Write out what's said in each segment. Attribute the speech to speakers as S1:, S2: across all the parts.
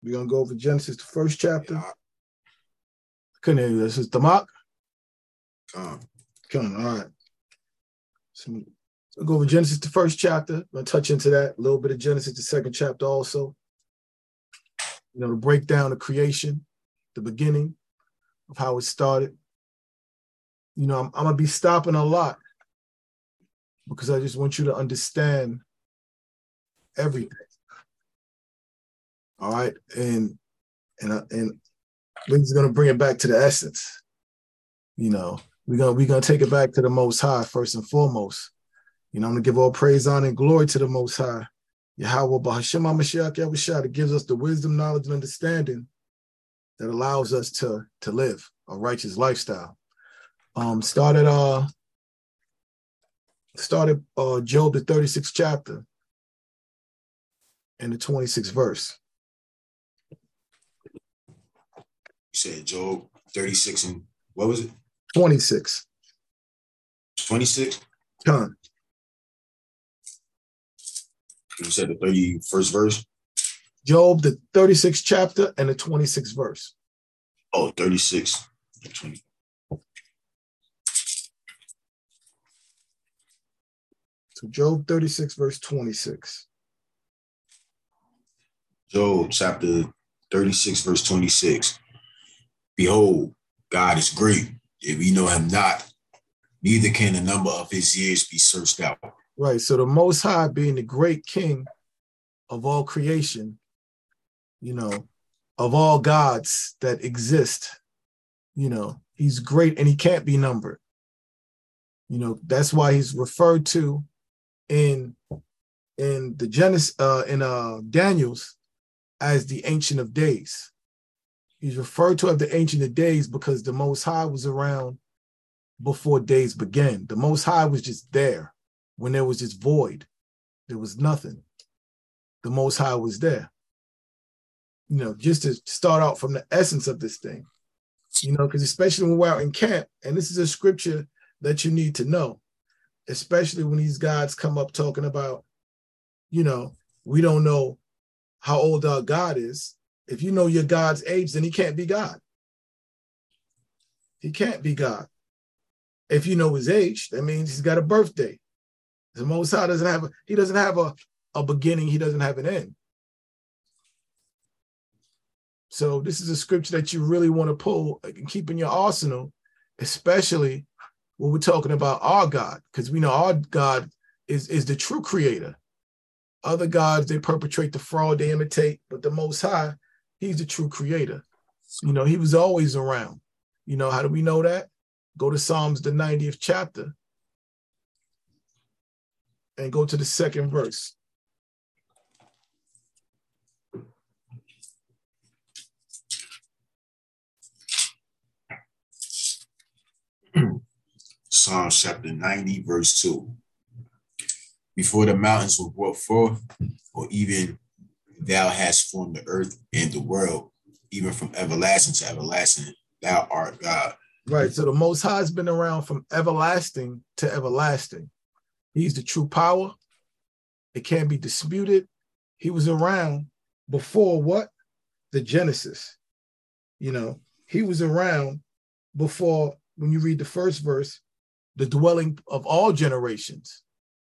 S1: We're going to go over Genesis, the first chapter.
S2: Yeah.
S1: Couldn't hear you. This is Damak.
S2: Come.
S1: Come, all right. So we'll go over Genesis, the first chapter. I'm going to touch into that. A little bit of Genesis, the second chapter also. You know, to break down the creation, the beginning of how it started. You know, I'm going to be stopping a lot because I just want you to understand everything. All right. And we're just going to bring it back to the essence. You know, we're gonna take it back to the Most High first and foremost. You know, I'm gonna give all praise, honor, and glory to the Most High. Yahweh Bahashem HaMashiach Yahushua, that gives us the wisdom, knowledge, and understanding that allows us to live a righteous lifestyle. Started Job, the 36th chapter and the 26th verse.
S2: You said Job 36 and what was it?
S1: 26.
S2: 26?
S1: Come.
S2: You said the 31st verse?
S1: Job, the 36th chapter and the 26th verse.
S2: Oh, 36. 20.
S1: So Job 36, verse 26.
S2: Job chapter 36, verse 26. Behold, God is great. If we know him not, neither can the number of his years be searched out.
S1: Right. So the Most High being the great king of all creation, you know, of all gods that exist, you know, he's great and he can't be numbered. You know, that's why he's referred to in the Genesis, Daniel's as the Ancient of Days. He's referred to as the Ancient of Days because the Most High was around before days began. The Most High was just there when there was just void. There was nothing. The Most High was there. You know, just to start out from the essence of this thing, you know, because especially when we're out in camp, and this is a scripture that you need to know, especially when these gods come up talking about, you know, we don't know how old our God is. If you know your God's age, then he can't be God. He can't be God. If you know his age, that means he's got a birthday. The Most High doesn't have a beginning, he doesn't have an end. So this is a scripture that you really want to pull and keep in your arsenal, especially when we're talking about our God, because we know our God is the true creator. Other gods, they perpetrate the fraud, they imitate, but the Most High, he's the true creator. You know, he was always around. You know, how do we know that? Go to Psalms, the 90th chapter, and go to the second verse.
S2: Psalms chapter 90, verse 2. Before the mountains were brought forth, or even thou hast formed the earth and the world, even from everlasting to everlasting, thou art God.
S1: Right. So the Most High has been around from everlasting to everlasting. He's the true power. It can't be disputed. He was around before what? The Genesis. You know, he was around before, when you read the first verse, the dwelling of all generations.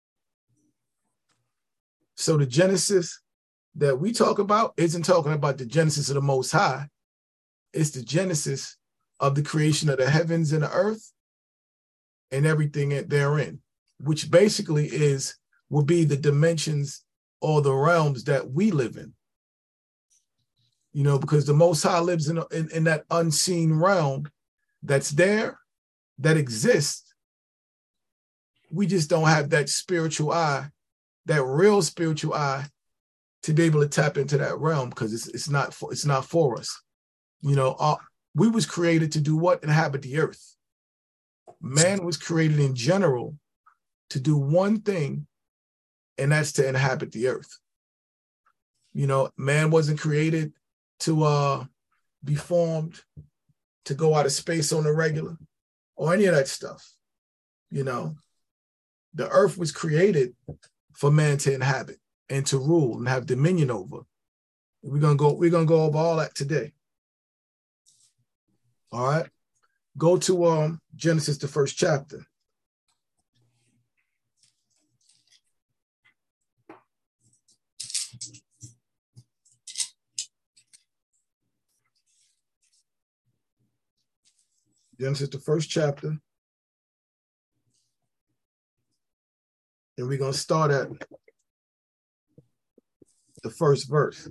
S1: So the Genesis that we talk about isn't talking about the Genesis of the Most High. It's the Genesis of the creation of the heavens and the earth and everything therein, which basically will be the dimensions or the realms that we live in. You know, because the Most High lives in that unseen realm that's there, that exists. We just don't have that spiritual eye, that real spiritual eye, to be able to tap into that realm, because it's not for us. You know, we was created to do what? Inhabit the earth. Man was created in general to do one thing, and that's to inhabit the earth. You know, man wasn't created to be formed, to go out of space on a regular, or any of that stuff. You know, the earth was created for man to inhabit and to rule and have dominion over. We're gonna go over all that today. All right. Go to Genesis, the first chapter. Genesis, the first chapter. And we're going to start at the first verse.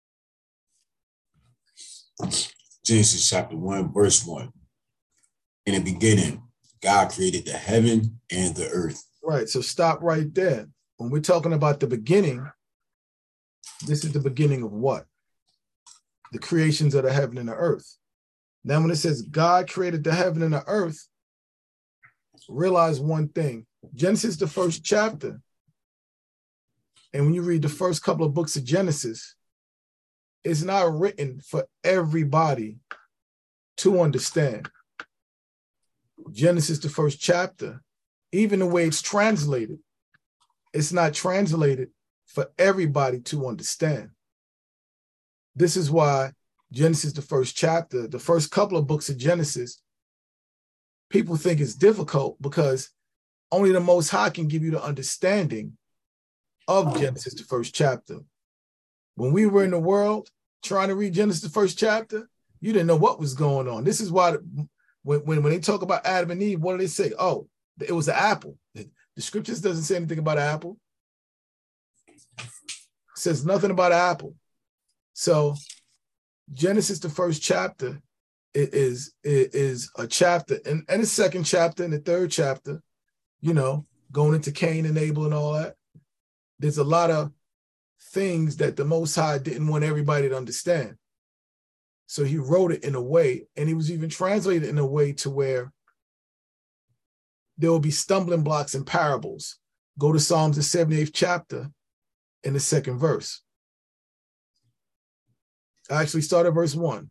S2: Genesis chapter 1, verse 1. In the beginning, God created the heaven and the earth.
S1: Right. So stop right there. When we're talking about the beginning, this is the beginning of what? The creations of the heaven and the earth. Now, when it says God created the heaven and the earth, realize one thing. Genesis, the first chapter, and when you read the first couple of books of Genesis, it's not written for everybody to understand. Genesis, the first chapter, even the way it's translated, it's not translated for everybody to understand. This is why Genesis, the first chapter, the first couple of books of Genesis, people think it's difficult because only the Most High can give you the understanding of Genesis, the first chapter. When we were in the world trying to read Genesis, the first chapter, you didn't know what was going on. This is why when they talk about Adam and Eve, what do they say? Oh, it was an apple. The scriptures doesn't say anything about an apple. It says nothing about an apple. So Genesis, the first chapter, is a chapter, and the second chapter and the third chapter, going into Cain and Abel and all that. There's a lot of things that the Most High didn't want everybody to understand. So he wrote it in a way, and he was even translated in a way to where there will be stumbling blocks and parables. Go to Psalms, the 78th chapter, in the second verse. I actually start at verse 1.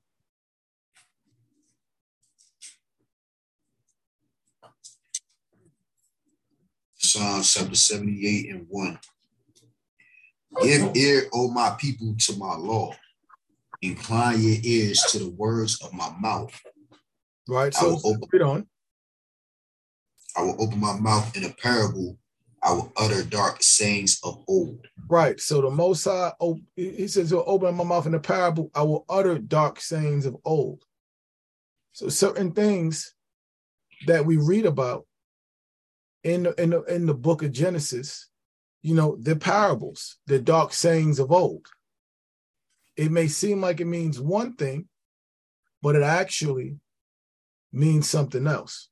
S2: Psalms chapter 78 and 1. Give ear, O my people, to my law. Incline your ears to the words of my mouth.
S1: Right, so read on.
S2: I will open my mouth in a parable. I will utter dark sayings of old.
S1: Right, so the Most High, he says, he'll open my mouth in a parable. I will utter dark sayings of old. So certain things that we read about in the book of Genesis, they're parables, they're dark sayings of old. It may seem like it means one thing, but it actually means something else.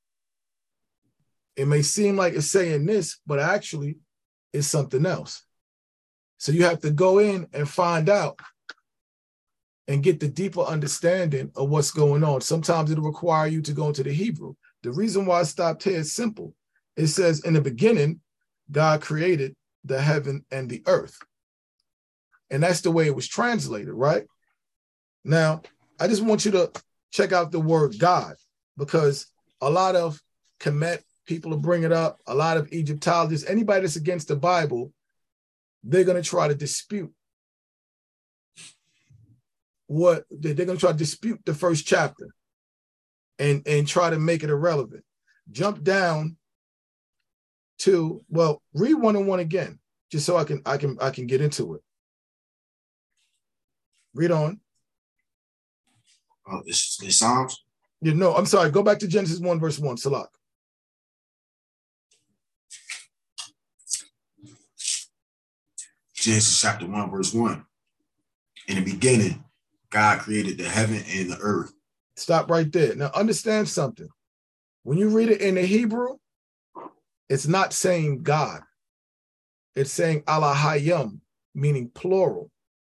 S1: It may seem like it's saying this, but actually it's something else. So you have to go in and find out and get the deeper understanding of what's going on. Sometimes it'll require you to go into the Hebrew. The reason why I stopped here is simple. It says, in the beginning, God created the heaven and the earth. And that's the way it was translated, right? Now, I just want you to check out the word God, because a lot of Kemet people will bring it up, a lot of Egyptologists, anybody that's against the Bible, they're going to try to dispute the first chapter and try to make it irrelevant. Jump down to, read 1 and 1 again, just so I can get into it. Read on.
S2: It's Psalms?
S1: I'm sorry. Go back to Genesis 1, verse 1, Salak.
S2: Genesis chapter 1, verse 1. In the beginning, God created the heaven and the earth.
S1: Stop right there. Now, understand something. When you read it in the Hebrew, it's not saying God. It's saying Alahayim, meaning plural.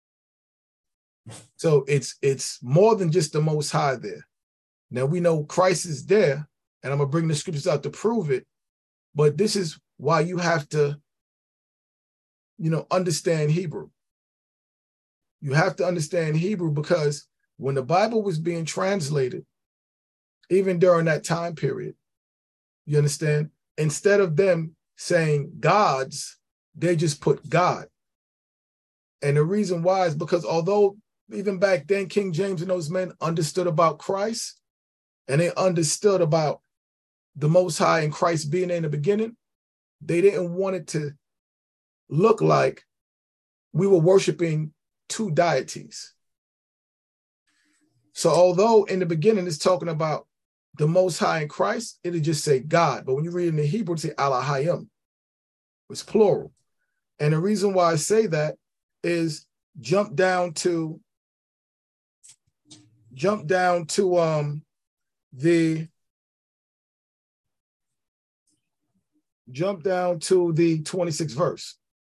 S1: So it's more than just the Most High there. Now, we know Christ is there, and I'm going to bring the scriptures out to prove it, but this is why you have to, understand Hebrew. You have to understand Hebrew, because when the Bible was being translated, even during that time period, you understand, instead of them saying gods, they just put God. And the reason why is because although even back then, King James and those men understood about Christ, and they understood about the Most High and Christ being there in the beginning, they didn't want it to look like we were worshiping two deities. So although in the beginning it's talking about the Most High in Christ, it'll just say God. But when you read in the Hebrew, it say Elohim. It's plural. And the reason why I say that is jump down to the 26th verse.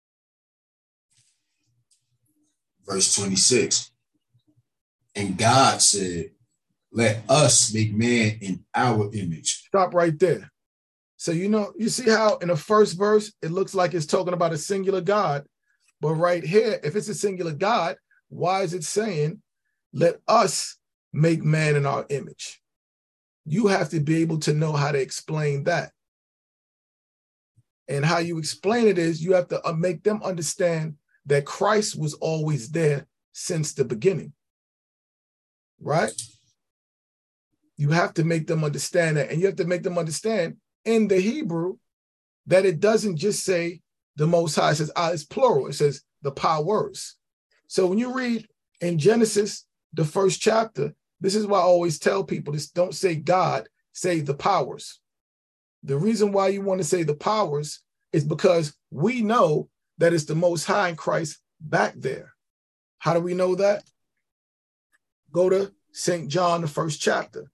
S2: Verse 26. And God said, let us make man in our image.
S1: Stop right there. So, you see how in the first verse, it looks like it's talking about a singular God. But right here, if it's a singular God, why is it saying, let us make man in our image? You have to be able to know how to explain that. And how you explain it is you have to make them understand that Christ was always there since the beginning. Right? You have to make them understand that. And you have to make them understand in the Hebrew that it doesn't just say the Most High. It says, it's plural. It says the powers. So when you read in Genesis, the first chapter, this is why I always tell people this: don't say God, say the powers. The reason why you want to say the powers is because we know that it's the Most High in Christ back there. How do we know that? Go to St. John, the first chapter.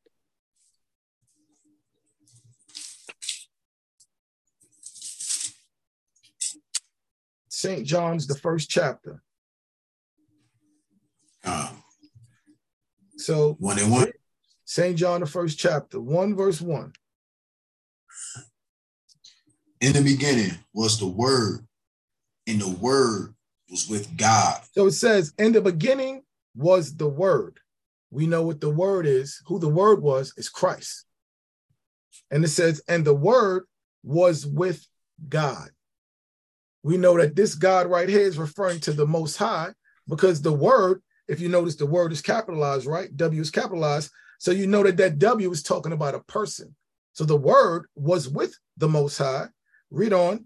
S1: St. John's, the first chapter. So
S2: 1 and 1.
S1: St. John, the first chapter, 1 verse 1.
S2: In the beginning was the Word, and the Word was with God.
S1: So it says, in the beginning was the Word. We know what the Word is. Who the Word was is Christ. And it says, and the Word was with God. We know that this God right here is referring to the Most High, because the Word, if you notice, the word is capitalized, right? W is capitalized. So you know that that W is talking about a person. So the Word was with the Most High. Read on.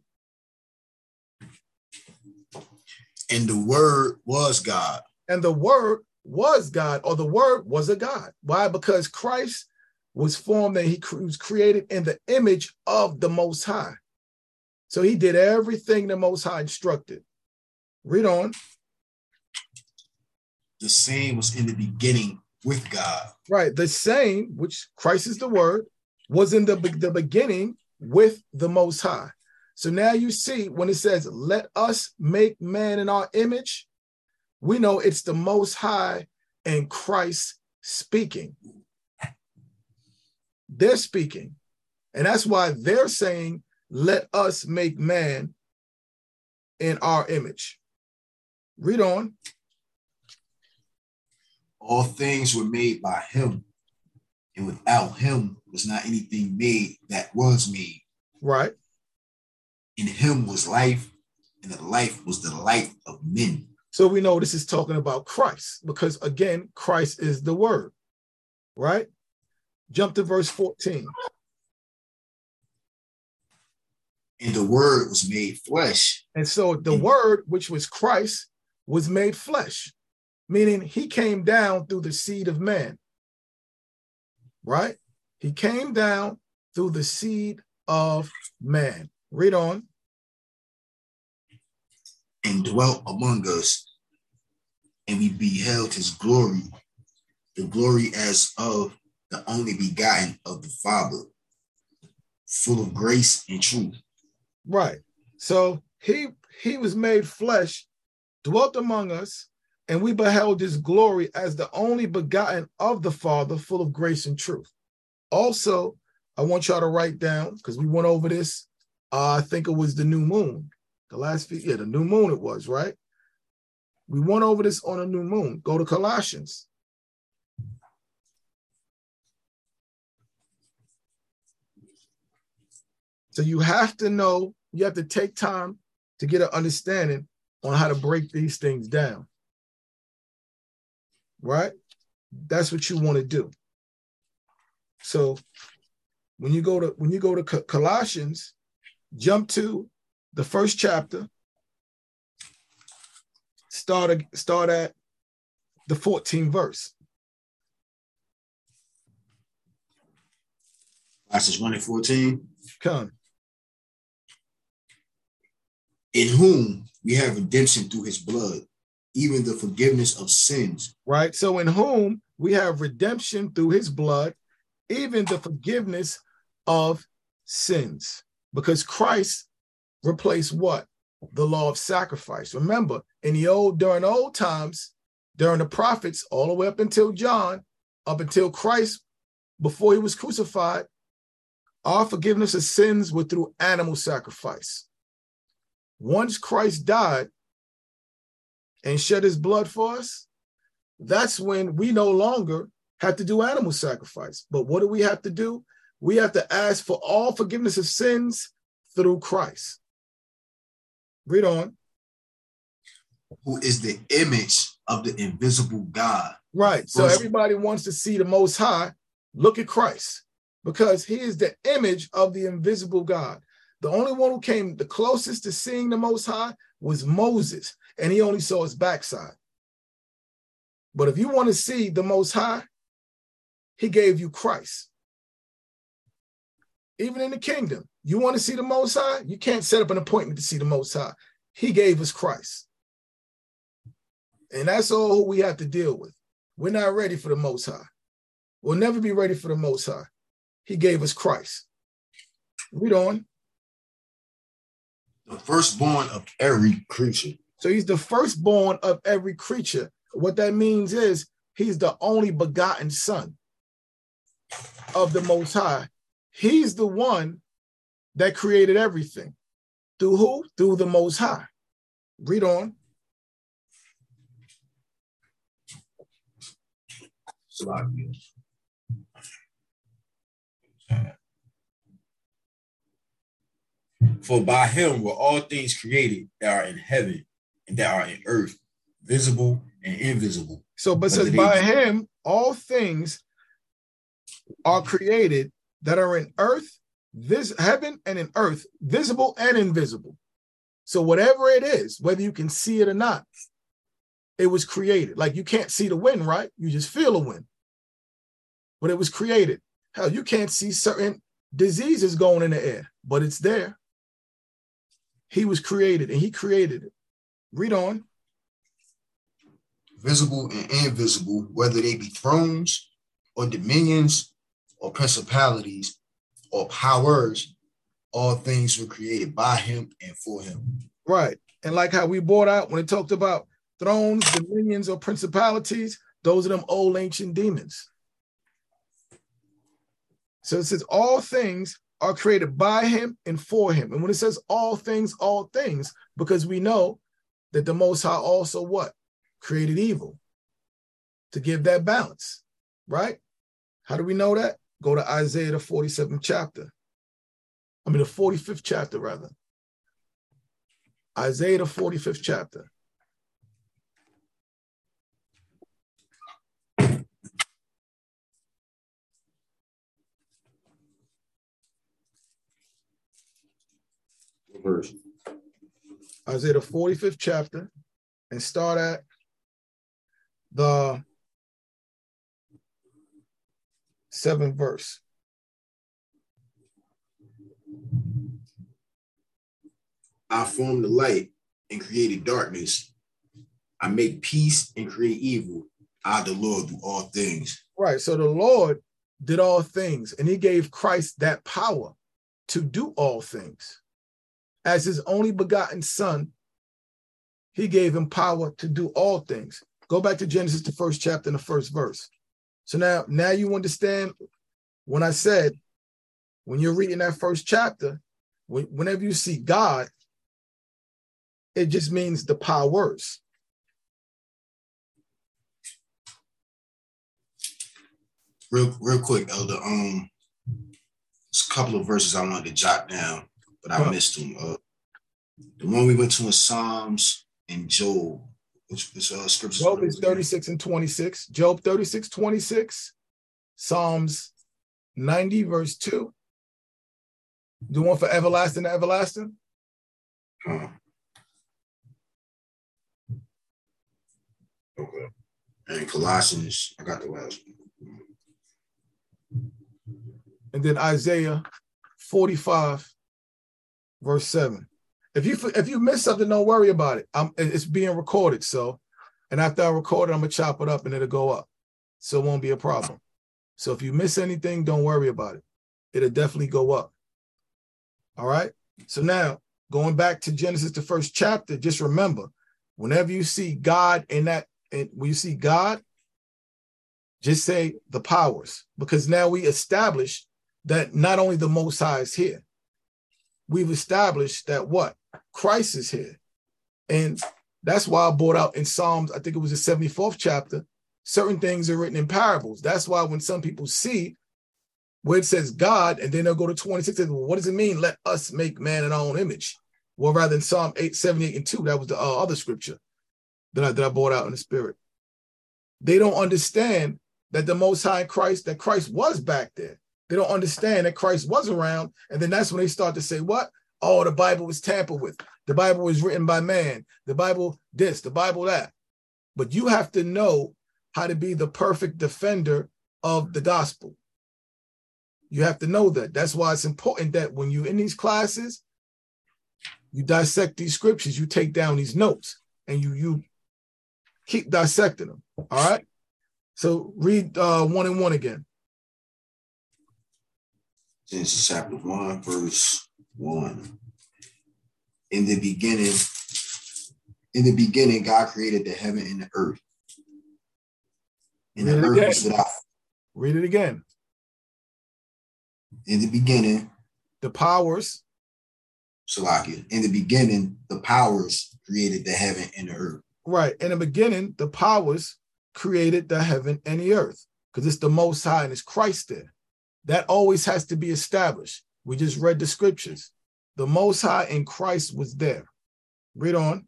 S2: And the Word was God.
S1: And the Word was God, or the Word was a God. Why? Because Christ was formed and he was created in the image of the Most High. So he did everything the Most High instructed. Read on.
S2: The same was in the beginning with God.
S1: Right. The same, which Christ is the Word, was in the beginning with the Most High. So now you see when it says, let us make man in our image, we know it's the Most High and Christ speaking. They're speaking. And that's why they're saying, let us make man in our image. Read on.
S2: All things were made by him, and without him was not anything made that was made.
S1: Right.
S2: In him was life, and the life was the light of men.
S1: So we know this is talking about Christ, because again, Christ is the Word, right? Jump to verse 14.
S2: And the Word was made flesh.
S1: And so the Word, which was Christ, was made flesh, meaning he came down through the seed of man, right? He came down through the seed of man. Read on.
S2: And dwelt among us, and we beheld his glory, the glory as of the only begotten of the Father, full of grace and truth.
S1: Right. So he was made flesh, dwelt among us, and we beheld his glory as the only begotten of the Father, full of grace and truth. Also, I want y'all to write down, because we went over this, I think it was the new moon. The new moon it was, right? We went over this on a new moon. Go to Colossians. So you have to know, you have to take time to get an understanding on how to break these things down. Right? That's what you want to do. So when you go to Colossians, jump to the first chapter, start at the 14th verse.
S2: Colossians 1:14.
S1: Come.
S2: In whom we have redemption through his blood, even the forgiveness of sins.
S1: Right. So in whom we have redemption through his blood, even the forgiveness of sins. Because Christ replaced what? The law of sacrifice. Remember, during old times, during the prophets, all the way up until John, up until Christ, before he was crucified, our forgiveness of sins were through animal sacrifice. Once Christ died and shed his blood for us, that's when we no longer have to do animal sacrifice. But what do we have to do? We have to ask for all forgiveness of sins through Christ. Read on.
S2: Who is the image of the invisible God.
S1: Right. So everybody wants to see the Most High. Look at Christ, because he is the image of the invisible God. The only one who came the closest to seeing the Most High was Moses, and he only saw his backside. But if you want to see the Most High, he gave you Christ. Even in the kingdom, you want to see the Most High? You can't set up an appointment to see the Most High. He gave us Christ. And that's all we have to deal with. We're not ready for the Most High. We'll never be ready for the Most High. He gave us Christ. Read on.
S2: The firstborn of every creature.
S1: So he's the firstborn of every creature. What that means is he's the only begotten son of the Most High. He's the one that created everything. Through who? Through the Most High. Read on.
S2: For by him were all things created that are in heaven and that are in earth, visible and invisible.
S1: So, but says by him, all things are created that are in earth, this heaven and in earth, visible and invisible. So whatever it is, whether you can see it or not, it was created. Like you can't see the wind, right? You just feel the wind. But it was created. Hell, you can't see certain diseases going in the air, but it's there. He was created and he created it. Read on.
S2: Visible and invisible, whether they be thrones or dominions or principalities or powers, all things were created by him and for him.
S1: Right. And like how we brought out when it talked about thrones, dominions, or principalities, those are them old ancient demons. So it says all things are created by him and for him. And when it says all things, because we know that the Most High also what? Created evil to give that balance, right? How do we know that? Go to Isaiah, the 47th chapter. The 45th chapter, rather. Isaiah, the 45th chapter.
S2: Verse.
S1: Isaiah, the 45th chapter, and start at the 7th verse.
S2: I formed the light and created darkness. I make peace and create evil. I, the Lord, do all things.
S1: Right. So the Lord did all things, and he gave Christ that power to do all things. As his only begotten son, he gave him power to do all things. Go back to Genesis, the first chapter and the first verse. So now you understand when I said, when you're reading that first chapter, whenever you see God, it just means the powers.
S2: Real quick, Elder. There's a couple of verses I wanted to jot down, but I missed them. The one we went to in Psalms and Job. Which scriptures?
S1: Job is 36 and 26. Job 36, 26. Psalms 90, verse 2. The one for everlasting to everlasting.
S2: Okay. And Colossians, I got the last one.
S1: And then Isaiah 45, verse 7. If you miss something, don't worry about it. It's being recorded. So, and after I record it, I'm gonna chop it up and it'll go up. So it won't be a problem. So if you miss anything, don't worry about it. It'll definitely go up. All right. So now going back to Genesis, the first chapter, just remember, whenever you see God in that, and when you see God, just say the powers, because now we established that not only the Most High is here, we've established that what? Christ is here. And that's why I brought out in Psalms, I think it was the 74th chapter, certain things are written in parables. That's why when some people see where it says God, and then they'll go to 26, and well, what does it mean? Let us make man in our own image. Well, rather than Psalm 8, 78, and 2, that was the other scripture that I brought out in the spirit. They don't understand that the Most High Christ, that Christ was back there. They don't understand that Christ was around. And then that's when they start to say, what? Oh, the Bible was tampered with. The Bible was written by man. The Bible this, the Bible that. But you have to know how to be the perfect defender of the gospel. You have to know that. That's why it's important that when you're in these classes, you dissect these scriptures, you take down these notes, and you keep dissecting them. All right? So read 1 and 1 again.
S2: Genesis chapter 1, verse 1. In the beginning, God created the heaven and the earth. And the earth was without.
S1: Read it again.
S2: In the beginning,
S1: the powers.
S2: Salakia. In the beginning, the powers created the heaven and the earth.
S1: Right. In the beginning, the powers created the heaven and the earth, because it's the Most High and it's Christ there. That always has to be established. We just read the scriptures. The Most High and Christ was there. Read on.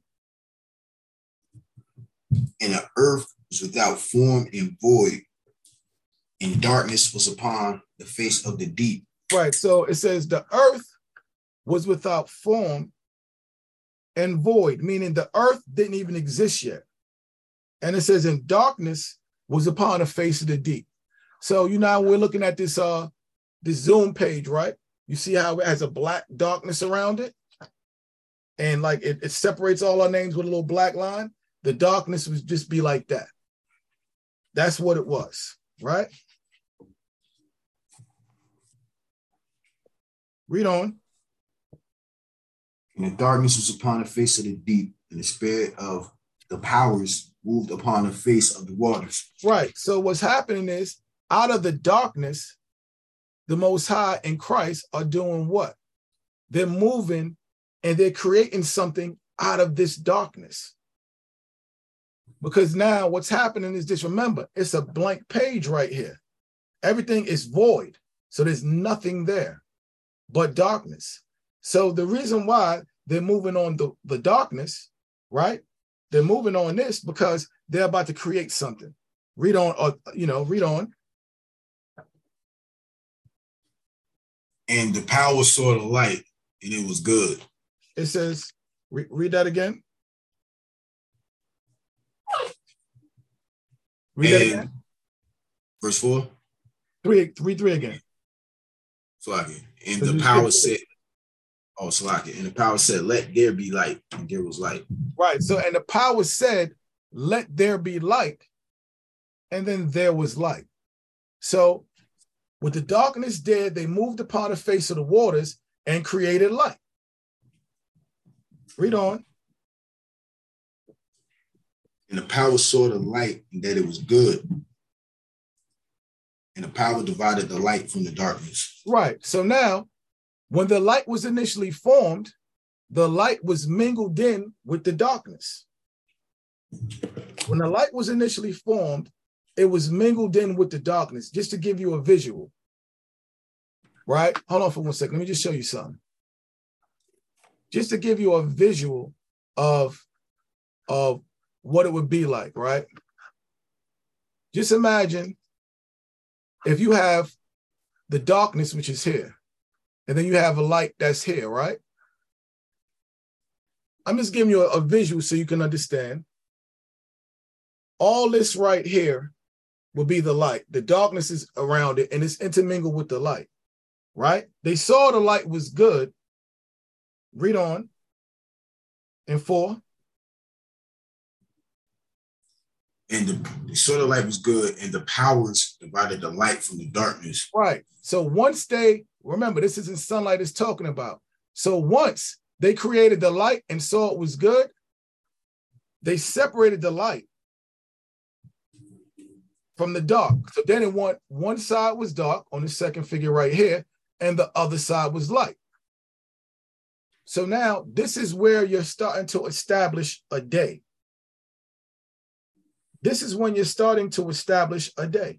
S2: And the earth was without form and void, and darkness was upon the face of the deep.
S1: Right. So it says the earth was without form and void, meaning the earth didn't even exist yet. And it says, and darkness was upon the face of the deep. So, you know, we're looking at this Zoom page, right? You see how it has a black darkness around it? And like it separates all our names with a little black line. The darkness would just be like that. That's what it was, right? Read on.
S2: And the darkness was upon the face of the deep, and the spirit of the powers moved upon the face of the waters.
S1: Right. So what's happening is, out of the darkness, the Most High and Christ are doing what? They're moving and they're creating something out of this darkness. Because now what's happening is this, remember, it's a blank page right here. Everything is void. So there's nothing there but darkness. So the reason why they're moving on the darkness, right? They're moving on this because they're about to create something. Read on, read on.
S2: And the power saw the light, and it was good.
S1: It says, read that again. Read that again.
S2: Verse 4.
S1: 3 again.
S2: Salaki. And the power said, Salaki. And the power said, let there be light. And there was light.
S1: Right. So, and the power said, let there be light. And then there was light. So, with the darkness dead, they moved upon the face of the waters and created light. Read on.
S2: And the power saw the light and that it was good. And the power divided the light from the darkness.
S1: Right. So now, when the light was initially formed, the light was mingled in with the darkness. When the light was initially formed, it was mingled in with the darkness, just to give you a visual. Right? Hold on for 1 second. Let me just show you something. Just to give you a visual of of what it would be like, right? Just imagine if you have the darkness, which is here, and then you have a light that's here, right? I'm just giving you a visual so you can understand. All this right here will be the light. The darkness is around it, and it's intermingled with the light, right? They saw the light was good. Read on. In 4.
S2: And the sort of light was good, and the powers divided the light from the darkness.
S1: Right. So once they, remember, this isn't sunlight is talking about. So once they created the light and saw it was good, they separated the light from the dark. So then one side was dark on the second figure right here, and the other side was light. So now this is where you're starting to establish a day. This is when you're starting to establish a day.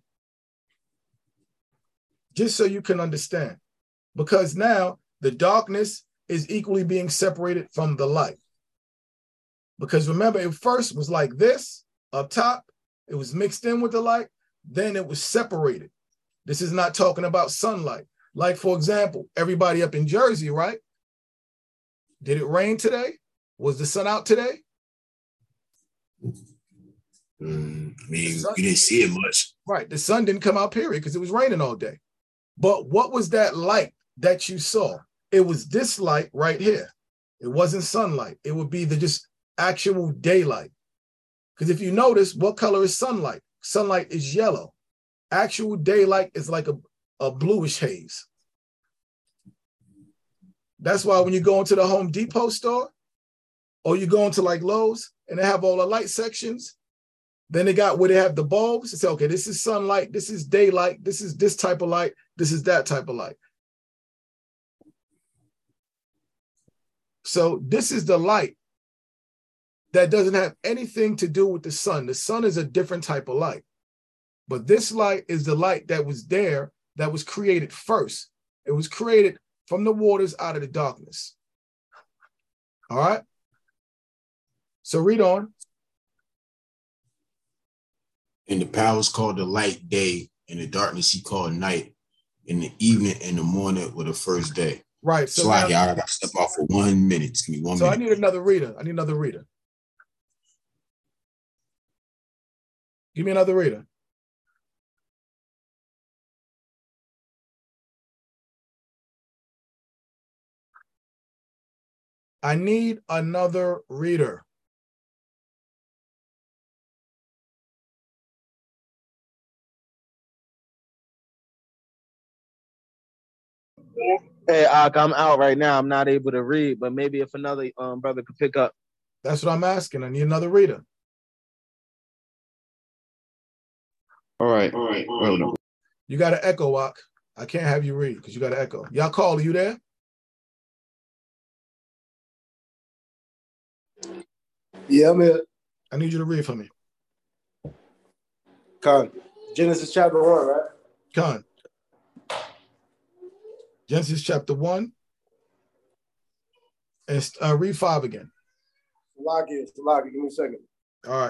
S1: Just so you can understand. Because now the darkness is equally being separated from the light. Because remember, it first was like this up top. It was mixed in with the light. Then it was separated. This is not talking about sunlight. Like, for example, everybody up in Jersey, right? Did it rain today? Was the sun out today?
S2: I mean, you didn't see it much.
S1: Right. The sun didn't come out, period, because it was raining all day. But what was that light that you saw? It was this light right here. It wasn't sunlight. It would be the just actual daylight. Because if you notice, what color is sunlight? Sunlight is yellow. Actual daylight is like a bluish haze. That's why when you go into the Home Depot store, or you go into like Lowe's, and they have all the light sections, then they got where they have the bulbs. It's okay, this is sunlight, this is daylight, this is this type of light, this is that type of light. So this is the light that doesn't have anything to do with the sun. The sun is a different type of light. But this light is the light that was there, that was created first. It was created from the waters out of the darkness. All right? So read on.
S2: And the powers called the light day, and the darkness he called night. In the evening and the morning were the first day.
S1: Right.
S2: So I got to step off for 1 minute. Just give me 1 minute.
S1: So I need another reader. Give me another reader. I need another reader.
S3: Hey, Ak, I'm out right now. I'm not able to read, but maybe if another brother could pick up.
S1: That's what I'm asking. I need another reader.
S3: All right.
S1: You got an echo, Ak. I can't have you read because you got an echo. Y'all call, are you there?
S4: Yeah, I'm here.
S1: I need you to read for me.
S4: Con. Genesis chapter 1, right?
S1: Con. Genesis chapter 1. And read 5 again.
S4: Salaki, give me a second.
S1: All right.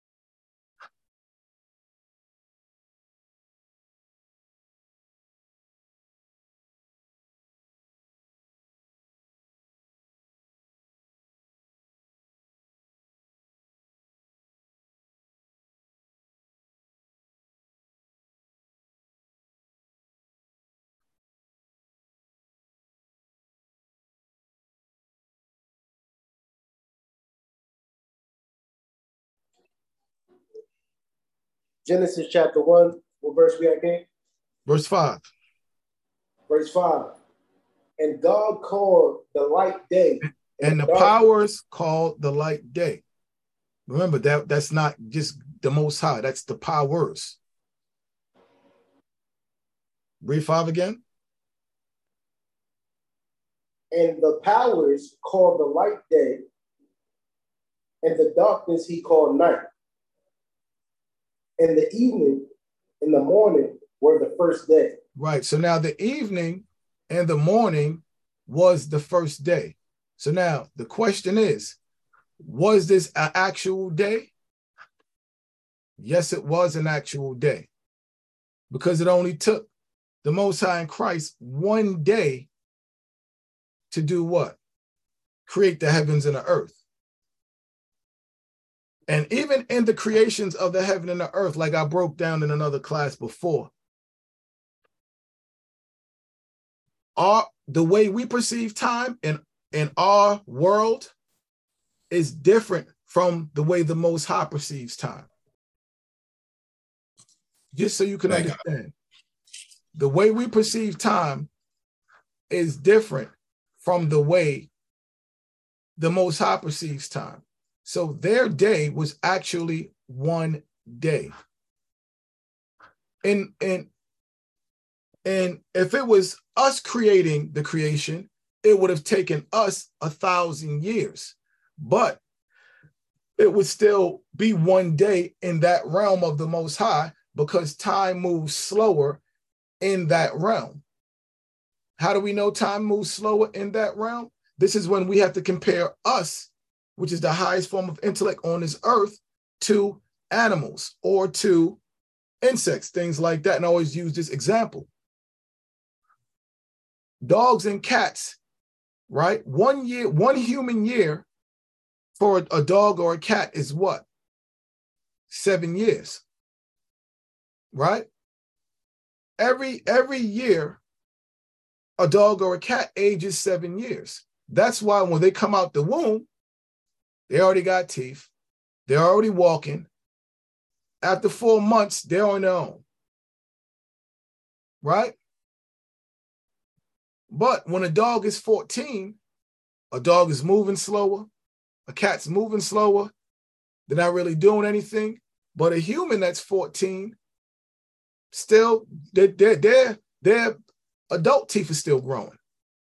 S4: Genesis chapter 1, what verse we at, King?
S1: Verse 5.
S4: Verse 5. And God called the light day.
S1: And the powers called the light day. Remember, that's not just the Most High. That's the powers. Read 5 again.
S4: And the powers called the light day, and the darkness he called night. And the evening and the morning were the first day.
S1: Right. So now the evening and the morning was the first day. So now the question is, Was this an actual day? Yes, it was an actual day, because it only took the Most High in Christ one day to do what? Create the heavens and the earth. And even in the creations of the heaven and the earth, like I broke down in another class before, the way we perceive time in our world is different from the way the Most High perceives time. Just so you can understand, the way we perceive time is different from the way the Most High perceives time. So their day was actually one day. And if it was us creating the creation, it would have taken us 1,000 years. But it would still be one day in that realm of the Most High, because time moves slower in that realm. How do we know time moves slower in that realm? This is when we have to compare us, which is the highest form of intellect on this earth, to animals or to insects, things like that. And I always use this example. Dogs and cats, right? 1 year, 1 human year for a dog or a cat is what? 7 years, right? Every year, a dog or a cat ages 7 years. That's why when they come out the womb, they already got teeth. They're already walking. After 4 months, they're on their own, right? But when a dog is 14, a dog is moving slower, a cat's moving slower, they're not really doing anything. But a human that's 14, still, their adult teeth are still growing.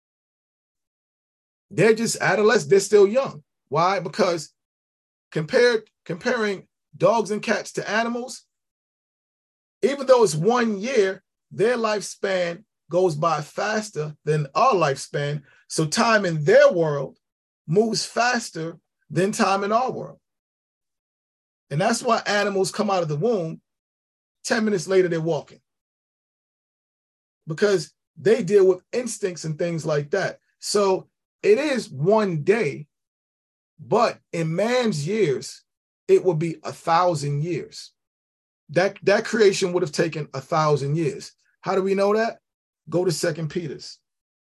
S1: They're just adolescents, they're still young. Why? Because comparing dogs and cats to animals, even though it's 1 year, their lifespan goes by faster than our lifespan. So time in their world moves faster than time in our world. And that's why animals come out of the womb, 10 minutes later, they're walking. Because they deal with instincts and things like that. So it is 1 day, but in man's years, it would be 1,000 years. That creation would have taken 1,000 years. How do we know that? Go to 2 Peter's.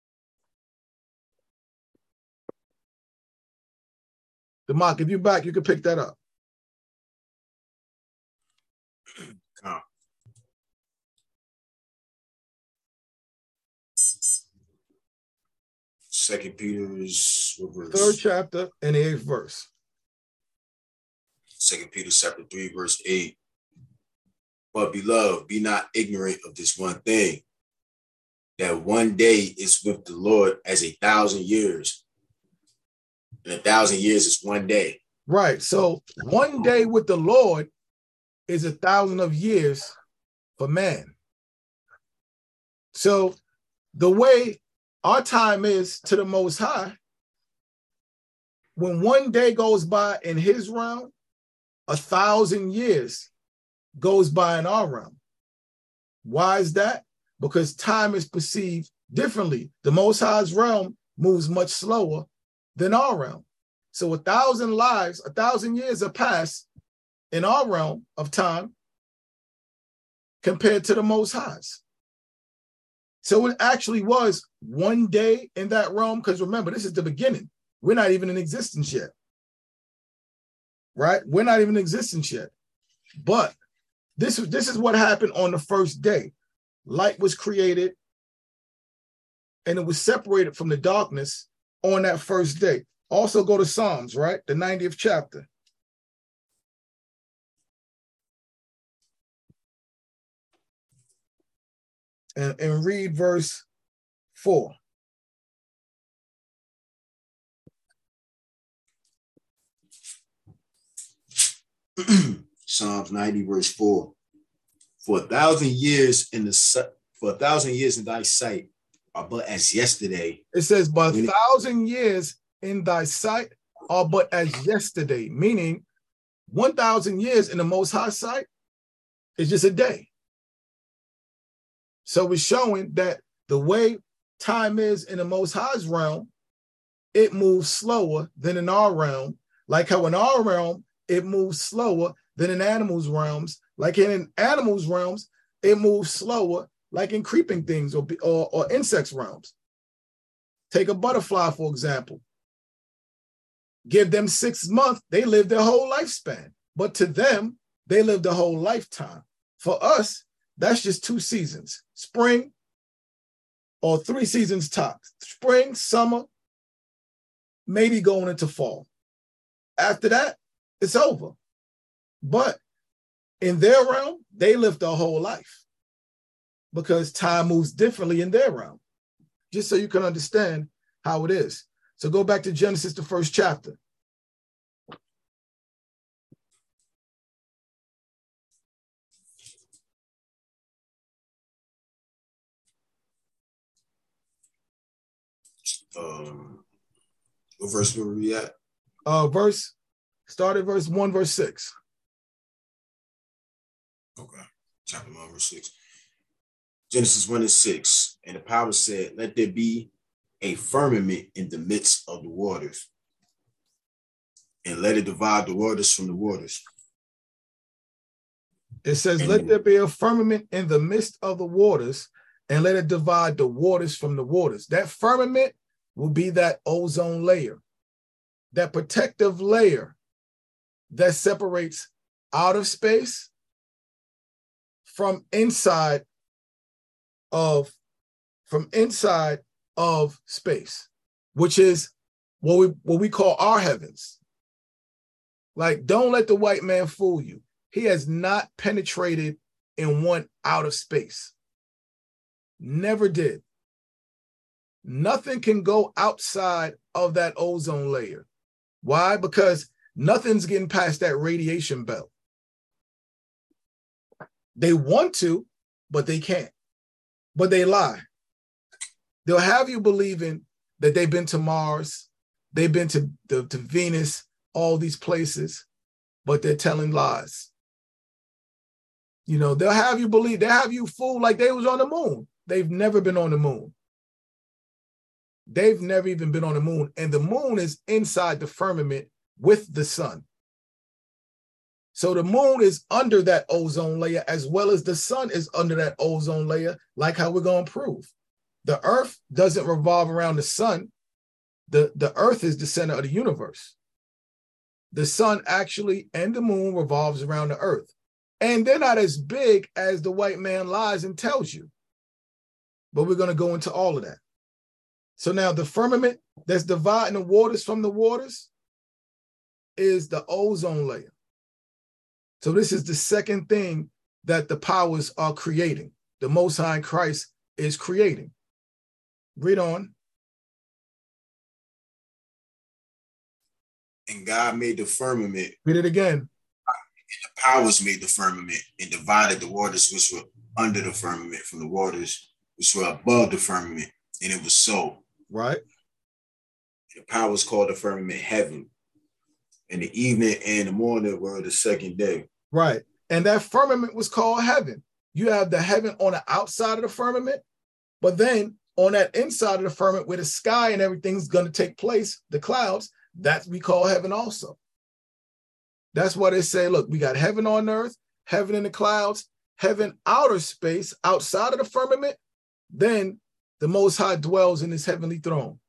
S1: The Mark, if you're back, you can pick that up.
S2: Come. 2 Peter's what verse?
S1: 3rd chapter and the 8th verse.
S2: 2 Peter chapter 3, verse 8. But beloved, be not ignorant of this one thing, that 1 day is with the Lord as 1,000 years. And 1,000 years is 1 day.
S1: Right. So 1 day with the Lord is 1,000 of years for man. So the way our time is to the Most High, when 1 day goes by in his realm, 1,000 years goes by in our realm. Why is that? Because time is perceived differently. The Most High's realm moves much slower than our realm. So 1,000 lives, 1,000 years have passed in our realm of time compared to the Most High's. So it actually was 1 day in that realm, because remember, this is the beginning. We're not even in existence yet. Right? We're not even in existence yet. But this is what happened on the first day. Light was created, and it was separated from the darkness on that first day. Also go to Psalms, right? The 90th chapter. And read verse 4.
S2: Psalms 90, verse 4. For 1,000 years in thy sight are but as yesterday.
S1: It says, but 1,000 years in thy sight are but as yesterday, meaning 1,000 years in the Most High sight is just a day. So we're showing that the way time is in the Most High's realm, it moves slower than in our realm, like how in our realm, it moves slower than in animals' realms, like in animals' realms, it moves slower, like in creeping things or insects' realms. Take a butterfly, for example. Give them 6 months, they live their whole lifespan. But to them, they live the whole lifetime. For us, that's just 2 seasons, spring or 3 seasons tops. Spring, summer, maybe going into fall. After that, it's over. But in their realm, they live their whole life because time moves differently in their realm, just so you can understand how it is. So go back to Genesis, the 1st chapter.
S2: What verse were we at?
S1: Start at verse 1, verse 6.
S2: Okay, chapter 1, verse 6. Genesis 1 and 6. And the power said, let there be a firmament in the midst of the waters, and let it divide the waters from the waters.
S1: It says, let there be a firmament in the midst of the waters, and let it divide the waters from the waters. That firmament will be that ozone layer, that protective layer that separates outer space from inside of space, which is what we call our heavens. Like, don't let the white man fool you. He has not penetrated and went out of space. Never did. Nothing can go outside of that ozone layer. Why? Because nothing's getting past that radiation belt. They want to, but they can't. But they lie. They'll have you believing that they've been to Mars, they've been to Venus, all these places, but they're telling lies. You know, they'll have you believe, they'll have you fooled like they was on the moon. They've never been on the moon. They've never even been on the moon. And the moon is inside the firmament with the sun. So the moon is under that ozone layer as well as the sun is under that ozone layer, like how we're going to prove. The earth doesn't revolve around the sun. The earth is the center of the universe. The sun actually and the moon revolves around the earth. And they're not as big as the white man lies and tells you. But we're going to go into all of that. So now the firmament that's dividing the waters from the waters is the ozone layer. So this is the second thing that the powers are creating. The Most High in Christ is creating. Read on.
S2: And God made the firmament.
S1: Read it again.
S2: And the powers made the firmament and divided the waters which were under the firmament from the waters which were above the firmament. And it was so.
S1: Right.
S2: The powers called the firmament heaven. And the evening and the morning were the second day.
S1: Right. And that firmament was called heaven. You have the heaven on the outside of the firmament, but then on that inside of the firmament where the sky and everything's going to take place, the clouds, that we call heaven also. That's why they say, look, we got heaven on earth, heaven in the clouds, heaven outer space outside of the firmament. Then the Most High dwells in his heavenly throne.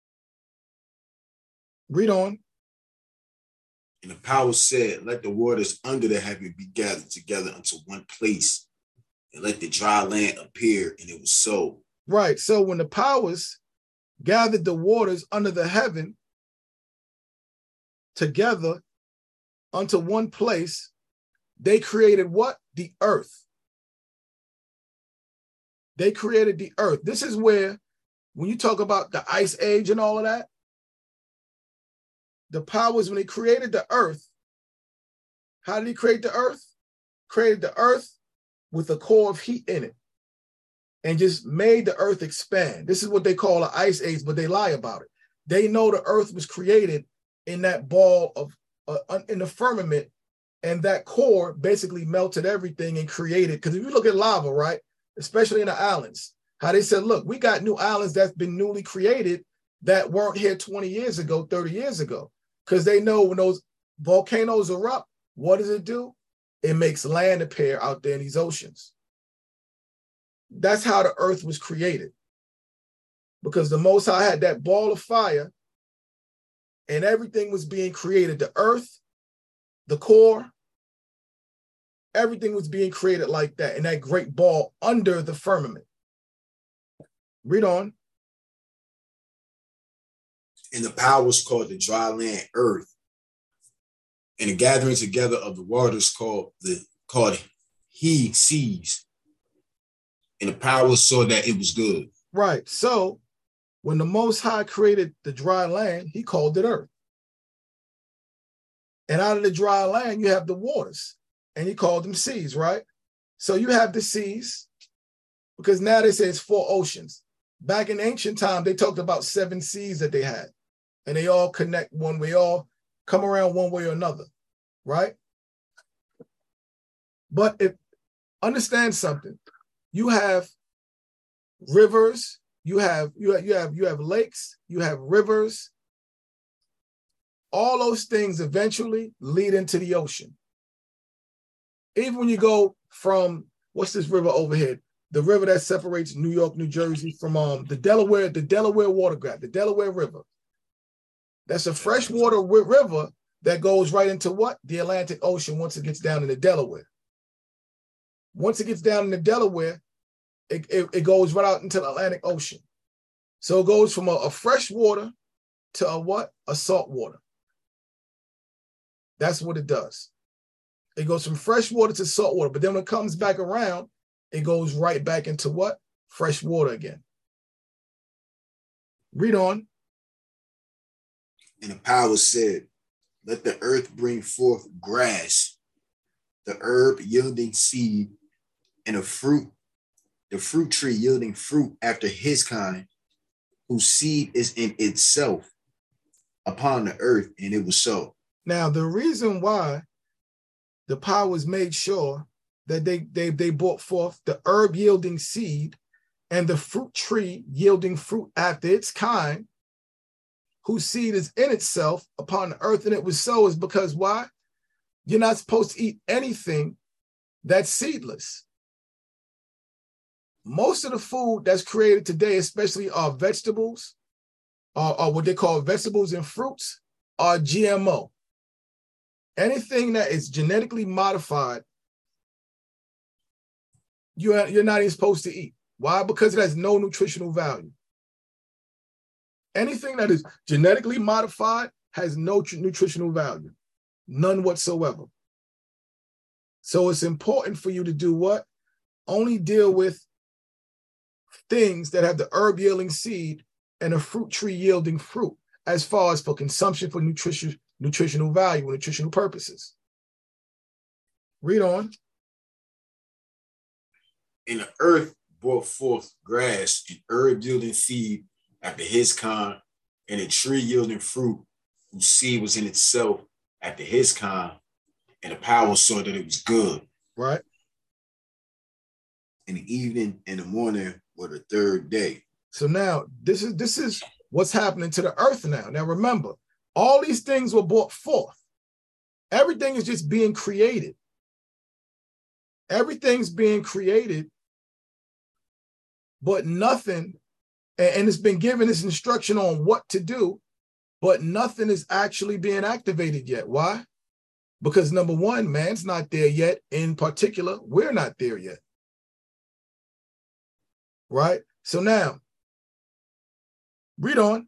S1: Read on.
S2: And the power said, let the waters under the heaven be gathered together unto one place, and let the dry land appear, and it was so.
S1: Right. So when the powers gathered the waters under the heaven together unto one place, they created what? The earth. They created the earth. This is where, when you talk about the ice age and all of that, the powers, when they created the earth, how did he create the earth? Created the earth with a core of heat in it and just made the earth expand. This is what they call an ice age, but they lie about it. They know the earth was created in that ball of in the firmament, and that core basically melted everything and created. Because if you look at lava, right, especially in the islands, how they said, look, we got new islands that's been newly created that weren't here 20 years ago, 30 years ago. Because they know when those volcanoes erupt, what does it do? It makes land appear out there in these oceans. That's how the earth was created. Because the Most High had that ball of fire and everything was being created. The earth, the core, everything was being created like that in that great ball under the firmament. Read on.
S2: And the powers called the dry land earth, and the gathering together of the waters called he seas. And the powers saw that it was good.
S1: Right. So when the Most High created the dry land, he called it earth. And out of the dry land, you have the waters, and he called them seas, right? So you have the seas, because now they say it's 4 oceans. Back in ancient time, they talked about 7 seas that they had, and they all connect one way, all come around one way or another, right? But if understand something, you have rivers, you have lakes, you have rivers. All those things eventually lead into the ocean. Even when you go from, what's this river overhead? The river that separates New York, New Jersey from the Delaware water grab, the Delaware River. That's a freshwater river that goes right into what? The Atlantic Ocean once it gets down into Delaware. Once it gets down into Delaware, it goes right out into the Atlantic Ocean. So it goes from a fresh water to a what? A salt water. That's what it does. It goes from fresh water to salt water, but then when it comes back around, it goes right back into what? Fresh water again. Read on.
S2: And the power said, let the earth bring forth grass, the herb yielding seed, and the fruit tree yielding fruit after his kind, whose seed is in itself upon the earth, and it was so.
S1: Now, the reason why the powers made sure that they brought forth the herb yielding seed and the fruit tree yielding fruit after its kind, whose seed is in itself upon the earth, and it was so, is because why? You're not supposed to eat anything that's seedless. Most of the food that's created today, especially our vegetables, or what they call vegetables and fruits, are GMO. Anything that is genetically modified, you're not even supposed to eat. Why? Because it has no nutritional value. Anything that is genetically modified has no nutritional value, none whatsoever. So it's important for you to do what? Only deal with things that have the herb yielding seed and a fruit tree yielding fruit, as far as for consumption for nutritional value and nutritional purposes. Read on.
S2: And the earth brought forth grass and herb yielding seed after his kind, and a tree yielding fruit whose seed was in itself after his kind, and the power saw that it was good.
S1: Right.
S2: And the evening and the morning were the 3rd day.
S1: So now this is what's happening to the earth now. Now remember, all these things were brought forth. Everything is just being created. Everything's being created, but nothing, and it's been given this instruction on what to do, but nothing is actually being activated yet. Why? Because number one, man's not there yet. In particular, we're not there yet. Right? So now, read on.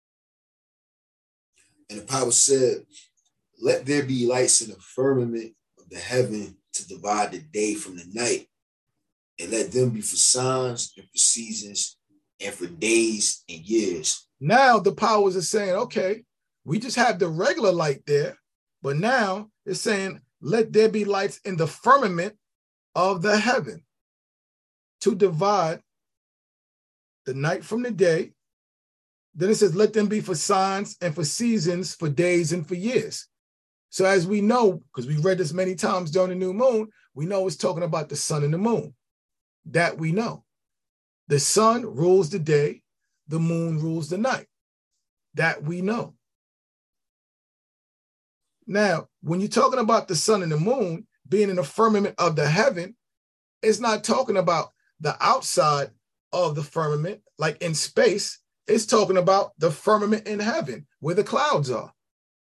S2: And the power said, let there be lights in the firmament of the heaven to divide the day from the night, and let them be for signs and for seasons and for days and years.
S1: Now the powers are saying, okay, we just have the regular light there, but now it's saying, let there be lights in the firmament of the heaven to divide the night from the day Then it says, let them be for signs and for seasons, for days and for years. So as we know, because we read this many times during the new moon, we know it's talking about the sun and the moon. That we know. The sun rules the day, the moon rules the night. That we know. Now, when you're talking about the sun and the moon being in the firmament of the heaven, it's not talking about the outside of the firmament, like in space. It's talking about the firmament in heaven, where the clouds are.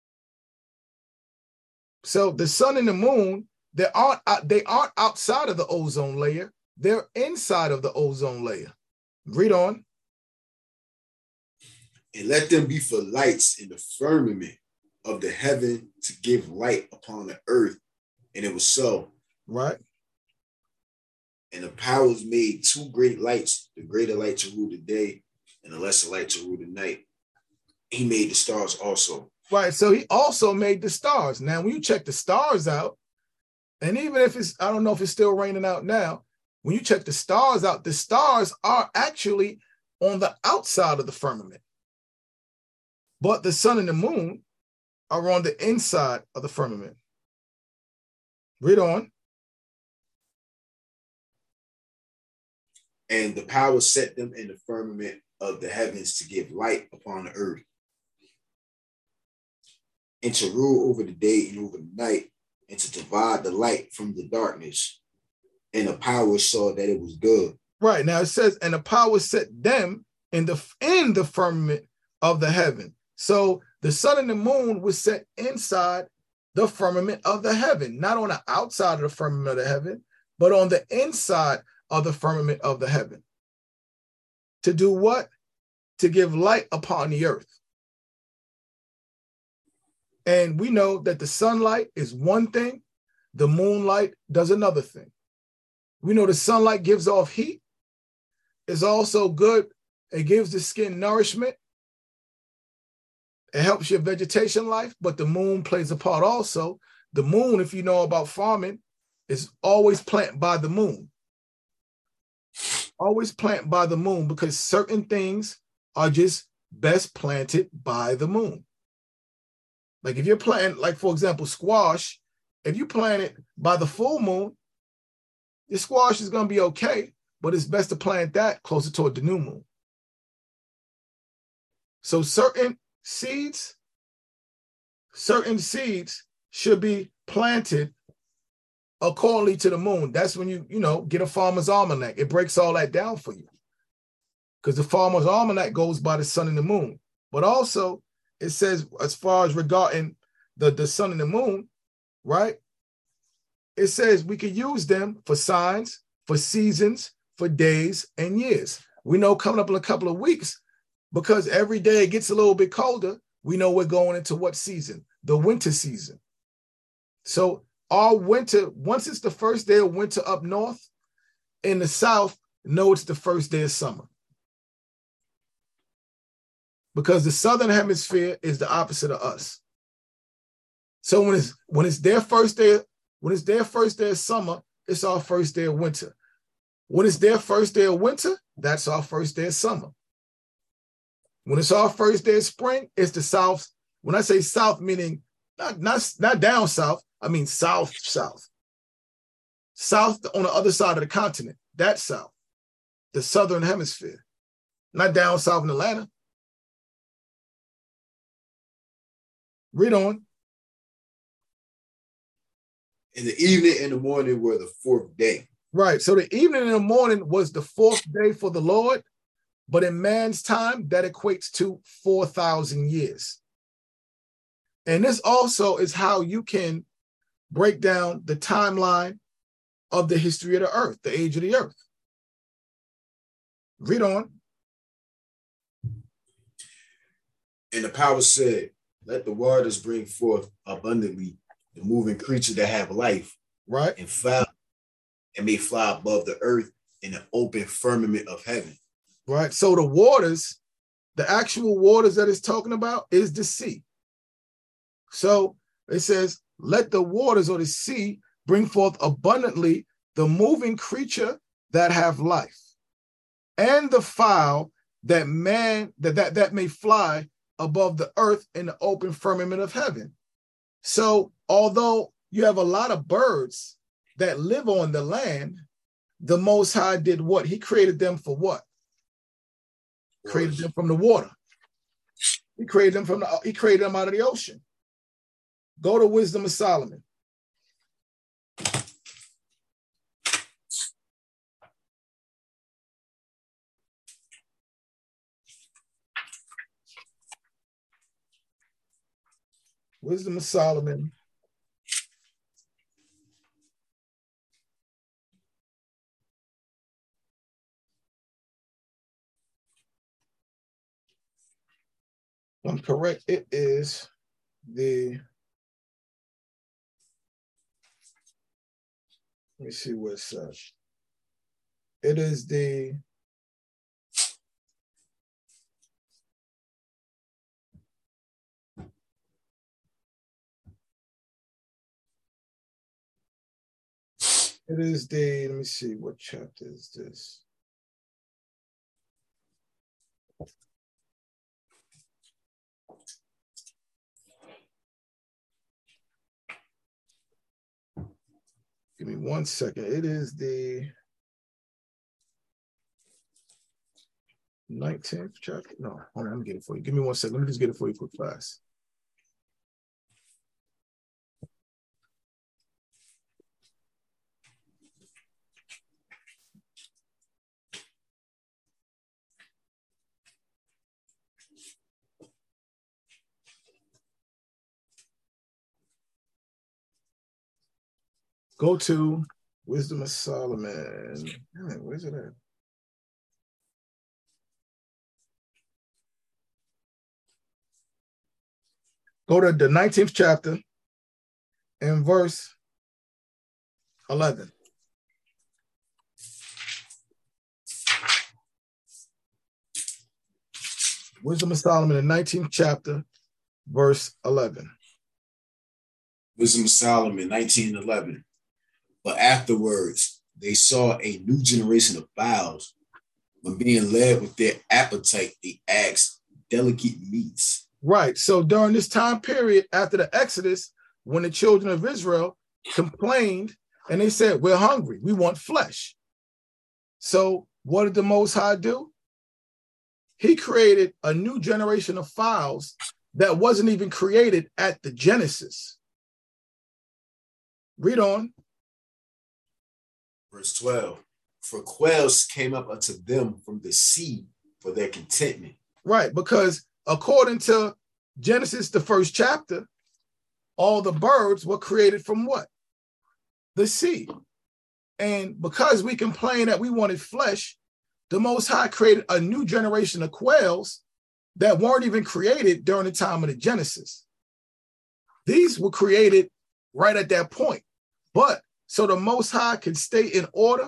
S1: So the sun and the moon, they aren't outside of the ozone layer. They're inside of the ozone layer. Read on.
S2: And let them be for lights in the firmament of the heaven to give light upon the earth. And it was so.
S1: Right.
S2: And the powers made two great lights, the greater light to rule the day and the lesser light to rule the night. He made the stars also.
S1: Right. So he also made the stars. Now, when you check the stars out, and even if it's, I don't know if it's still raining out now, when you check the stars out, the stars are actually on the outside of the firmament. But the sun and the moon are on the inside of the firmament. Read on.
S2: And the power set them in the firmament of the heavens to give light upon the earth, and to rule over the day and over the night, and to divide the light from the darkness. And the power saw that it was good.
S1: Right. Now it says, and the power set them in the firmament of the heaven. So the sun and the moon was set inside the firmament of the heaven, not on the outside of the firmament of the heaven, but on the inside of the firmament of the heaven. To do what? To give light upon the earth. And we know that the sunlight is one thing, the moonlight does another thing. We know the sunlight gives off heat. It's also good. It gives the skin nourishment. It helps your vegetation life, but the moon plays a part also. The moon, if you know about farming, is always planted by the moon. Always plant by the moon, because certain things are just best planted by the moon. Like if you're planting, like for example, squash, if you plant it by the full moon, the squash is going to be okay, but it's best to plant that closer toward the new moon. So certain seeds should be planted accordingly to the moon. That's when you get a farmer's almanac. It breaks all that down for you, because the farmer's almanac goes by the sun and the moon. But also it says, as far as regarding the sun and the moon, right? It says we can use them for signs, for seasons, for days and years. We know coming up in a couple of weeks, because every day it gets a little bit colder, we know we're going into what season? The winter season. So our winter, once it's the first day of winter up north, in the south, know it's the first day of summer. Because the southern hemisphere is the opposite of us. So when it's their first day of summer, it's our first day of winter. When it's their first day of winter, that's our first day of summer. When it's our first day of spring, it's the south. When I say south, meaning not down south, I mean south. South on the other side of the continent, that's south. The southern hemisphere, not down south in Atlanta. Read on.
S2: And the evening and the morning were the fourth day.
S1: Right. So the evening and the morning was the fourth day for the Lord, but in man's time, that equates to 4,000 years. And this also is how you can break down the timeline of the history of the earth, the age of the earth. Read on.
S2: And the power said, let the waters bring forth abundantly the moving creature that have life,
S1: right,
S2: and may fly above the earth in the open firmament of heaven.
S1: Right. So the waters, the actual waters that it's talking about is the sea. So it says, let the waters or the sea bring forth abundantly the moving creature that have life, and the fowl that man, that may fly above the earth in the open firmament of heaven. So although you have a lot of birds that live on the land, the Most High did what? He created them for what? Created them from the water. He created them out of the ocean. Go to Wisdom of Solomon. Wisdom of Solomon. I'm correct. It is let me see what it says. It is let me see, what chapter is this? Give me 1 second. It is the 19th chapter. No, hold on, let me get it for you. Give me 1 second. Let me just get it for you quick fast. Go to Wisdom of Solomon. Where's it at? Go to the 19th chapter and verse 11. Wisdom of Solomon, the 19th chapter, verse 11.
S2: Wisdom of Solomon, 19:11. But afterwards, they saw a new generation of fowls. When being led with their appetite, they asked delicate meats.
S1: Right. So during this time period after the Exodus, when the children of Israel complained and they said, we're hungry, we want flesh. So what did the Most High do? He created a new generation of fowls that wasn't even created at the Genesis. Read on.
S2: Verse 12. For quails came up unto them from the sea for their contentment.
S1: Right, because according to Genesis, the first chapter, all the birds were created from what? The sea. And because we complained that we wanted flesh, the Most High created a new generation of quails that weren't even created during the time of the Genesis. These were created right at that point. But so the Most High can stay in order,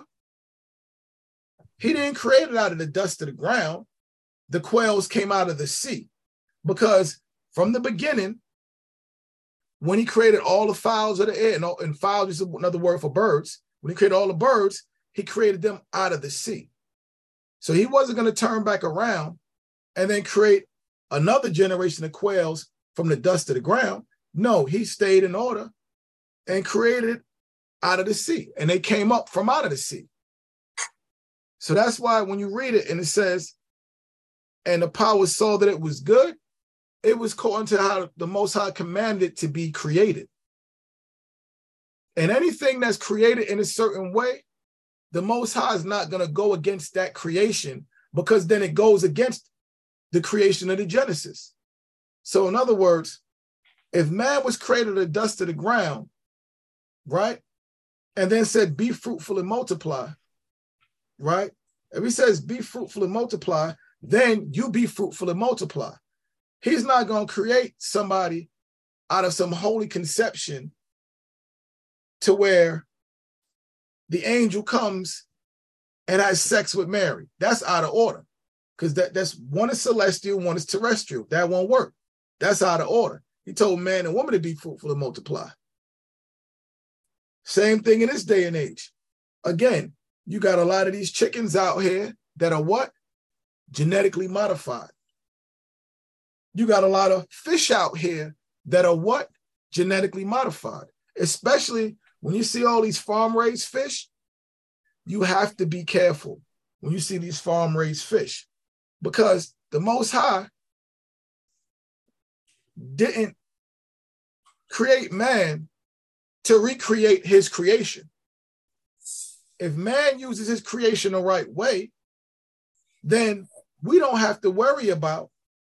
S1: he didn't create it out of the dust of the ground. The quails came out of the sea. Because from the beginning, when he created all the fowls of the air, and fowls is another word for birds, when he created all the birds, he created them out of the sea. So he wasn't going to turn back around and then create another generation of quails from the dust of the ground. No, he stayed in order and created out of the sea. And they came up from out of the sea. So that's why when you read it and it says, and the power saw that it was good, it was according to how the Most High commanded it to be created. And anything that's created in a certain way, the Most High is not going to go against that creation, because then it goes against the creation of the Genesis. So in other words, if man was created of the dust of the ground, right, and then said, be fruitful and multiply, right? If he says, be fruitful and multiply, then you be fruitful and multiply. He's not going to create somebody out of some holy conception to where the angel comes and has sex with Mary. That's out of order, because that's one is celestial, one is terrestrial. That won't work. That's out of order. He told man and woman to be fruitful and multiply. Same thing in this day and age. Again, you got a lot of these chickens out here that are what? genetically modified. You got a lot of fish out here that are what? Genetically modified. Especially when you see all these farm-raised fish, you have to be careful when you see these farm-raised fish, because the Most High didn't create man to recreate his creation. If man uses his creation the right way, then we won't have to worry about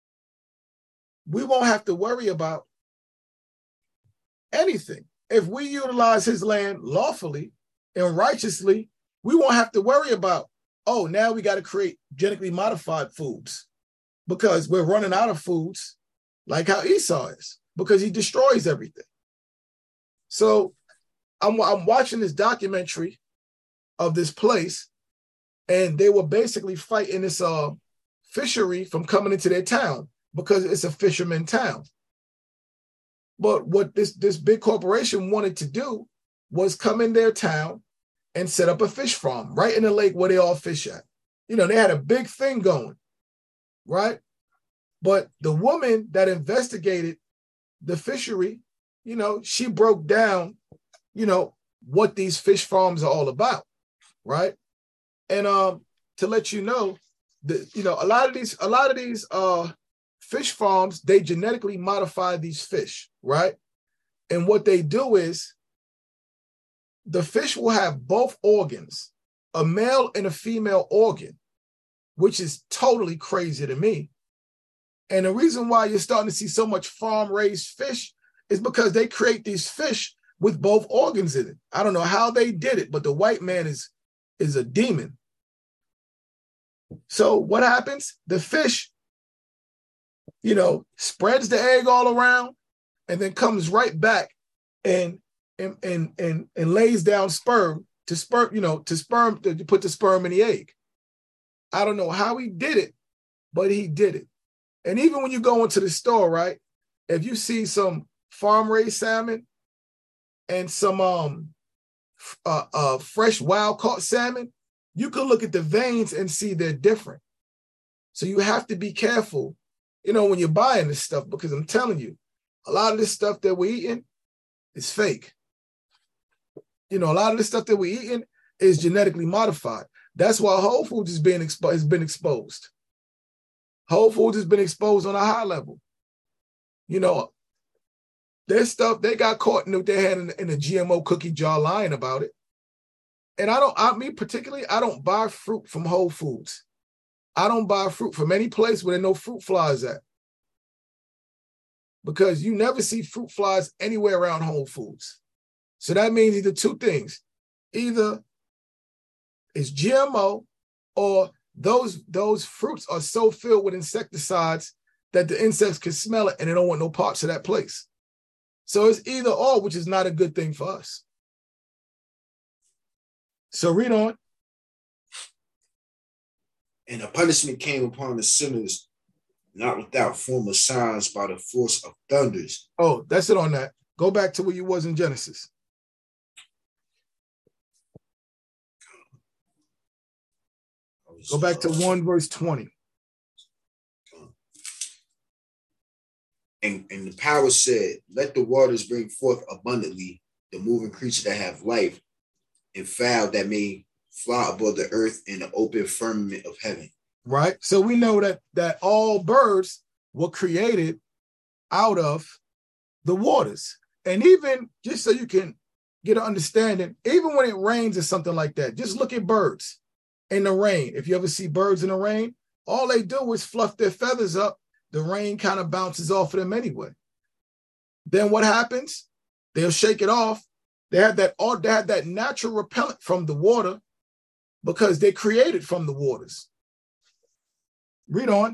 S1: anything. If we utilize his land lawfully and righteously, we won't have to worry about, oh, now we got to create genetically modified foods because we're running out of foods, like how Esau is, because he destroys everything. So I'm watching this documentary of this place, and they were basically fighting this fishery from coming into their town because it's a fisherman town. But what this big corporation wanted to do was come in their town and set up a fish farm right in the lake where they all fish at. You know, they had a big thing going, right? But the woman that investigated the fishery, you know, she broke down, you know, what these fish farms are all about, right? And to let you know, you know, a lot of these fish farms, they genetically modify these fish, right? And what they do is the fish will have both organs, a male and a female organ, which is totally crazy to me. And the reason why you're starting to see so much farm-raised fish is because they create these fish with both organs in it. I don't know how they did it, but the white man is a demon. So what happens? The fish, you know, spreads the egg all around and then comes right back and lays down sperm to put the sperm in the egg. I don't know how he did it, but he did it. And even when you go into the store, right, if you see some farm-raised salmon and some fresh wild-caught salmon, you can look at the veins and see they're different. So you have to be careful, you know, when you're buying this stuff, because I'm telling you, a lot of this stuff that we're eating is fake. You know, a lot of the stuff that we're eating is genetically modified. That's why Whole Foods has been exposed. Whole Foods has been exposed on a high level. You know, their stuff, they got caught with their hand in a GMO cookie jar lying about it. And I don't buy fruit from Whole Foods. I don't buy fruit from any place where there are no fruit flies at. Because you never see fruit flies anywhere around Whole Foods. So that means either two things. Either it's GMO or those fruits are so filled with insecticides that the insects can smell it and they don't want no parts of that place. So it's either or, which is not a good thing for us. So read on.
S2: And a punishment came upon the sinners, not without former signs by the force of thunders.
S1: Oh, that's it on that. Go back to where you was in Genesis. Go back to 1 verse 20.
S2: And the power said, let the waters bring forth abundantly the moving creature that have life, and fowl that may fly above the earth in the open firmament of heaven.
S1: Right. So we know that all birds were created out of the waters. And even just so you can get an understanding, even when it rains or something like that, just look at birds in the rain. If you ever see birds in the rain, all they do is fluff their feathers up. The rain kind of bounces off of them anyway. Then what happens? They'll shake it off. They have that natural repellent from the water because they're created from the waters. Read on.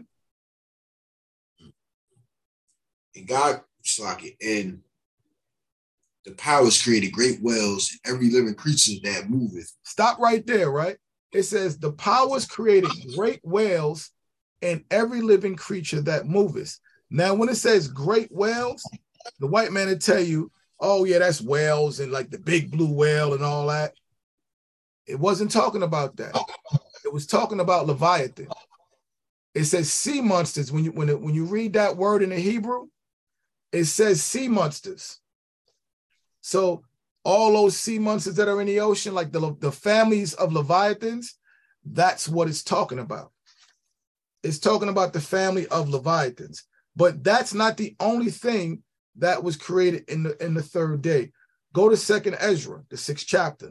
S2: And God, and the powers created great whales and every living creature that moveth.
S1: Stop right there, right? It says the powers created great whales and every living creature that moveth. Now, when it says great whales, the white man will tell you, oh yeah, that's whales and like the big blue whale and all that. It wasn't talking about that. It was talking about Leviathan. it says sea monsters. When you read that word in the Hebrew, it says sea monsters. So all those sea monsters that are in the ocean, like the families of Leviathans, that's what it's talking about. It's talking about the family of Leviathans. But that's not the only thing that was created in the third day. Go to 2nd Ezra, the 6th chapter.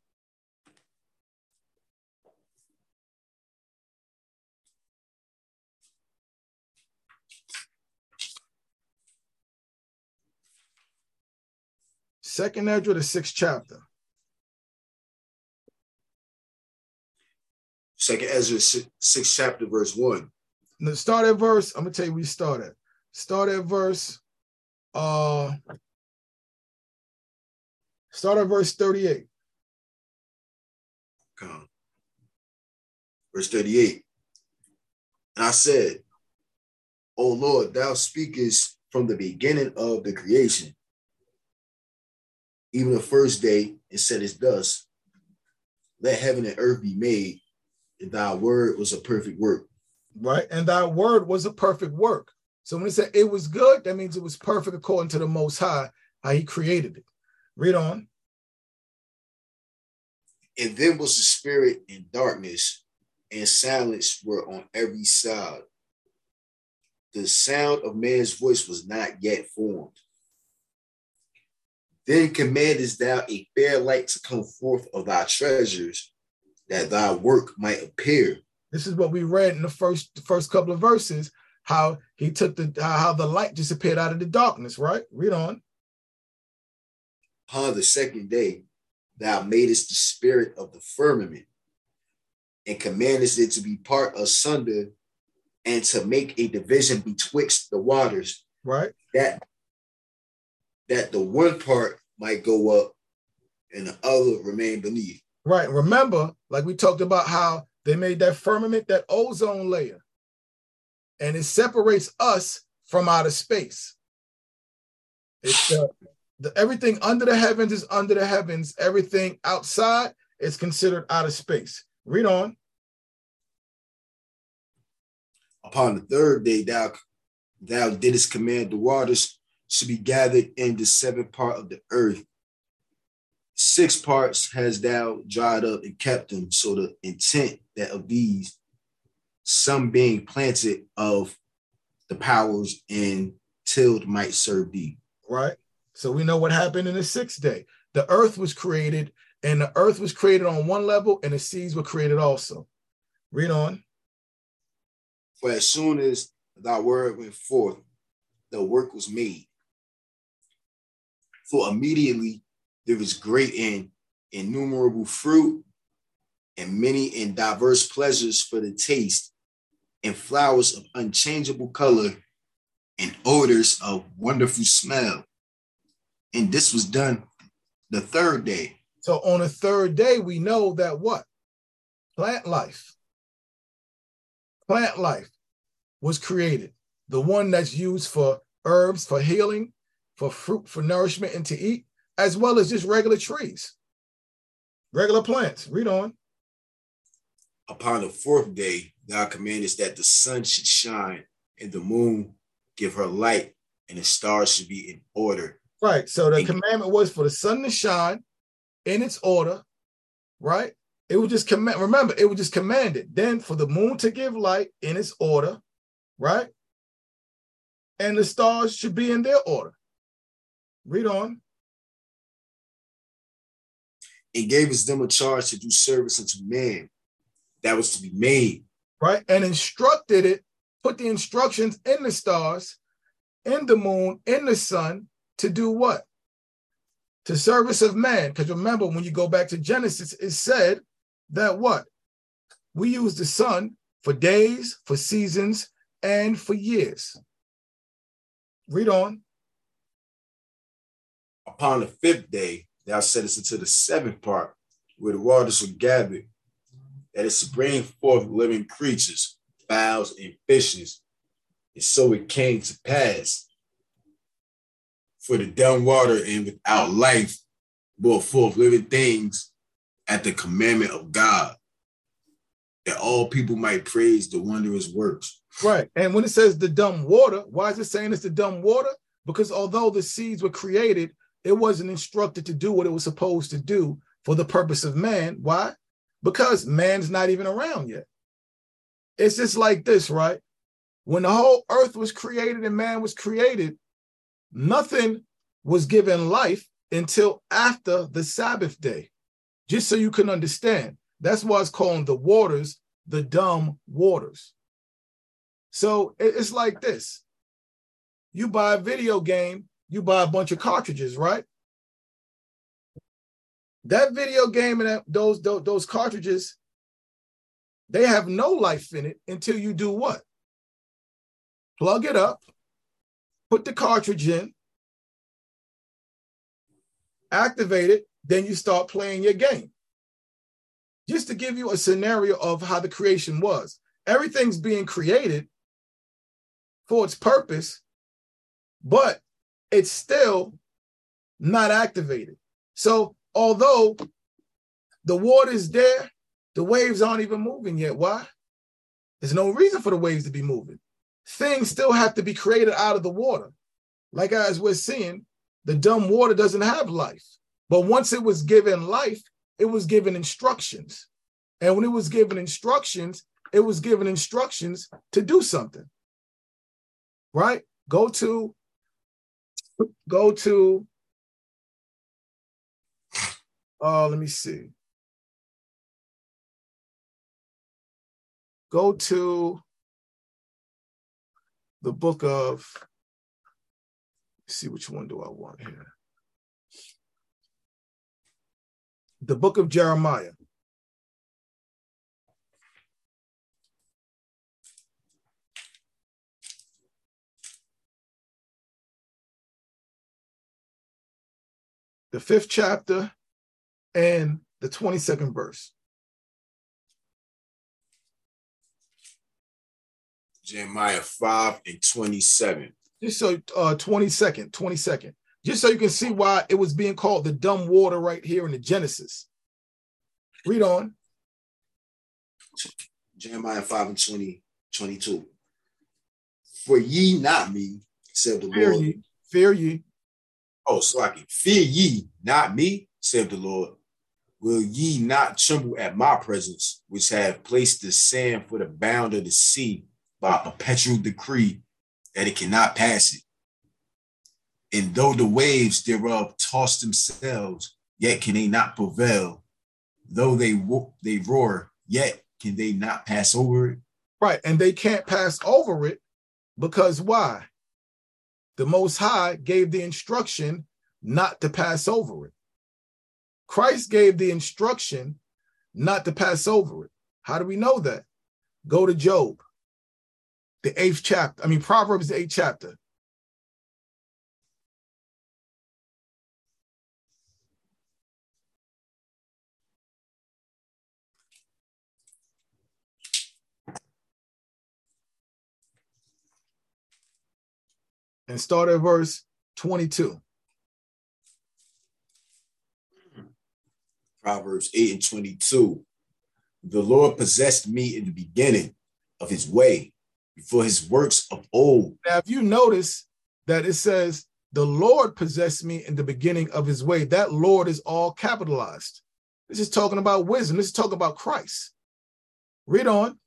S1: Second Ezra, the 6th chapter.
S2: 2nd Ezra, 6th chapter, verse 1.
S1: Now start at verse, I'm going to tell you where you start at. Start at verse 38.
S2: Come. Verse 38. And I said, O Lord, thou speakest from the beginning of the creation, even the first day, and saidest thus, let heaven and earth be made, and thy word was a perfect work.
S1: Right, and thy word was a perfect work. So when it said it was good, that means it was perfect according to the Most High, how he created it. Read on.
S2: And then was the spirit in darkness, and silence were on every side. The sound of man's voice was not yet formed. Then commandest thou a fair light to come forth of thy treasures, that thy work might appear.
S1: This is what we read in the first couple of verses, how he took how the light disappeared out of the darkness, right? Read on.
S2: Upon the second day, thou madest the spirit of the firmament, and commandest it to be part asunder, and to make a division betwixt the waters,
S1: right?
S2: That the one part might go up and the other remain beneath.
S1: Right. Remember, like we talked about how they made that firmament, that ozone layer, and it separates us from outer space. It's everything under the heavens is under the heavens. Everything outside is considered outer space. Read on.
S2: Upon the third day, thou didst command the waters to be gathered in the seventh part of the earth. 6 parts has thou dried up and kept them. So the intent that of these, some being planted of the powers and tilled might serve thee.
S1: Right. So we know what happened in the 6th day. The earth was created, and the earth was created on one level, and the seas were created also. Read on.
S2: For as soon as thy word went forth, the work was made. For immediately there was great and innumerable fruit, and many and diverse pleasures for the taste, and flowers of unchangeable color, and odors of wonderful smell. And this was done the third day.
S1: So on the third day, we know that what? Plant life was created. The one that's used for herbs, for healing, for fruit, for nourishment, and to eat, as well as just regular trees, regular plants. Read on.
S2: Upon the 4th day, thou commandest that the sun should shine, and the moon give her light, and the stars should be in order.
S1: Right. So the commandment was for the sun to shine in its order, right? It was just remember, it was just commanded. Then for the moon to give light in its order, right? And the stars should be in their order. Read on.
S2: And gave us them a charge to do service unto man that was to be made.
S1: Right. And instructed it, put the instructions in the stars, in the moon, in the sun, to do what? To service of man. Because remember, when you go back to Genesis, it said that what? We use the sun for days, for seasons, and for years. Read on.
S2: Upon the 5th day, thou settest into the 7th part, where the waters were gathered, that is to bring forth living creatures, fowls, and fishes. And so it came to pass. For the dumb water and without life brought forth living things at the commandment of God. that all people might praise the wondrous works.
S1: Right. And when it says the dumb water, why is it saying it's the dumb water? Because although the seeds were created, it wasn't instructed to do what it was supposed to do for the purpose of man. Why? Because man's not even around yet. It's just like this, right? When the whole earth was created and man was created, nothing was given life until after the Sabbath day. Just so you can understand. That's why it's called the waters, the dumb waters. So it's like this. You buy a video game, you buy a bunch of cartridges, right? That video game and those cartridges, they have no life in it until you do what? Plug it up, put the cartridge in, activate it, then you start playing your game. Just to give you a scenario of how the creation was. Everything's being created for its purpose, but it's still not activated. So although the water's there, the waves aren't even moving yet. Why? There's no reason for the waves to be moving. Things still have to be created out of the water. Like as we're seeing, the dumb water doesn't have life. But once it was given life, it was given instructions. And when it was given instructions, it was given instructions to do something. Right? Go to let me see. Go to the book of, let's see, which one do I want here? The book of Jeremiah. The 5th chapter and the 22nd verse.
S2: Jeremiah 5 and 27.
S1: Just so 22nd. Just so you can see why it was being called the dumb water right here in the Genesis. Read on.
S2: Jeremiah 5 and 22. For ye not me, said the Lord.
S1: Fear ye.
S2: Oh, Slaki. Fear ye not me, said the Lord. Will ye not tremble at my presence, which have placed the sand for the bound of the sea by a perpetual decree that it cannot pass it? And though the waves thereof toss themselves, yet can they not prevail. Though they roar, yet can they not pass over it.
S1: Right, and they can't pass over it because why? The Most High gave the instruction not to pass over it. Christ gave the instruction not to pass over it. How do we know that? Go to Job, the 8th chapter. Proverbs, the 8th chapter. And start at verse 22.
S2: Proverbs 8 and 22. The Lord possessed me in the beginning of his way, before his works of old.
S1: Now, if you notice that it says, the Lord possessed me in the beginning of his way, that Lord is all capitalized. This is talking about wisdom. This is talking about Christ. Read on.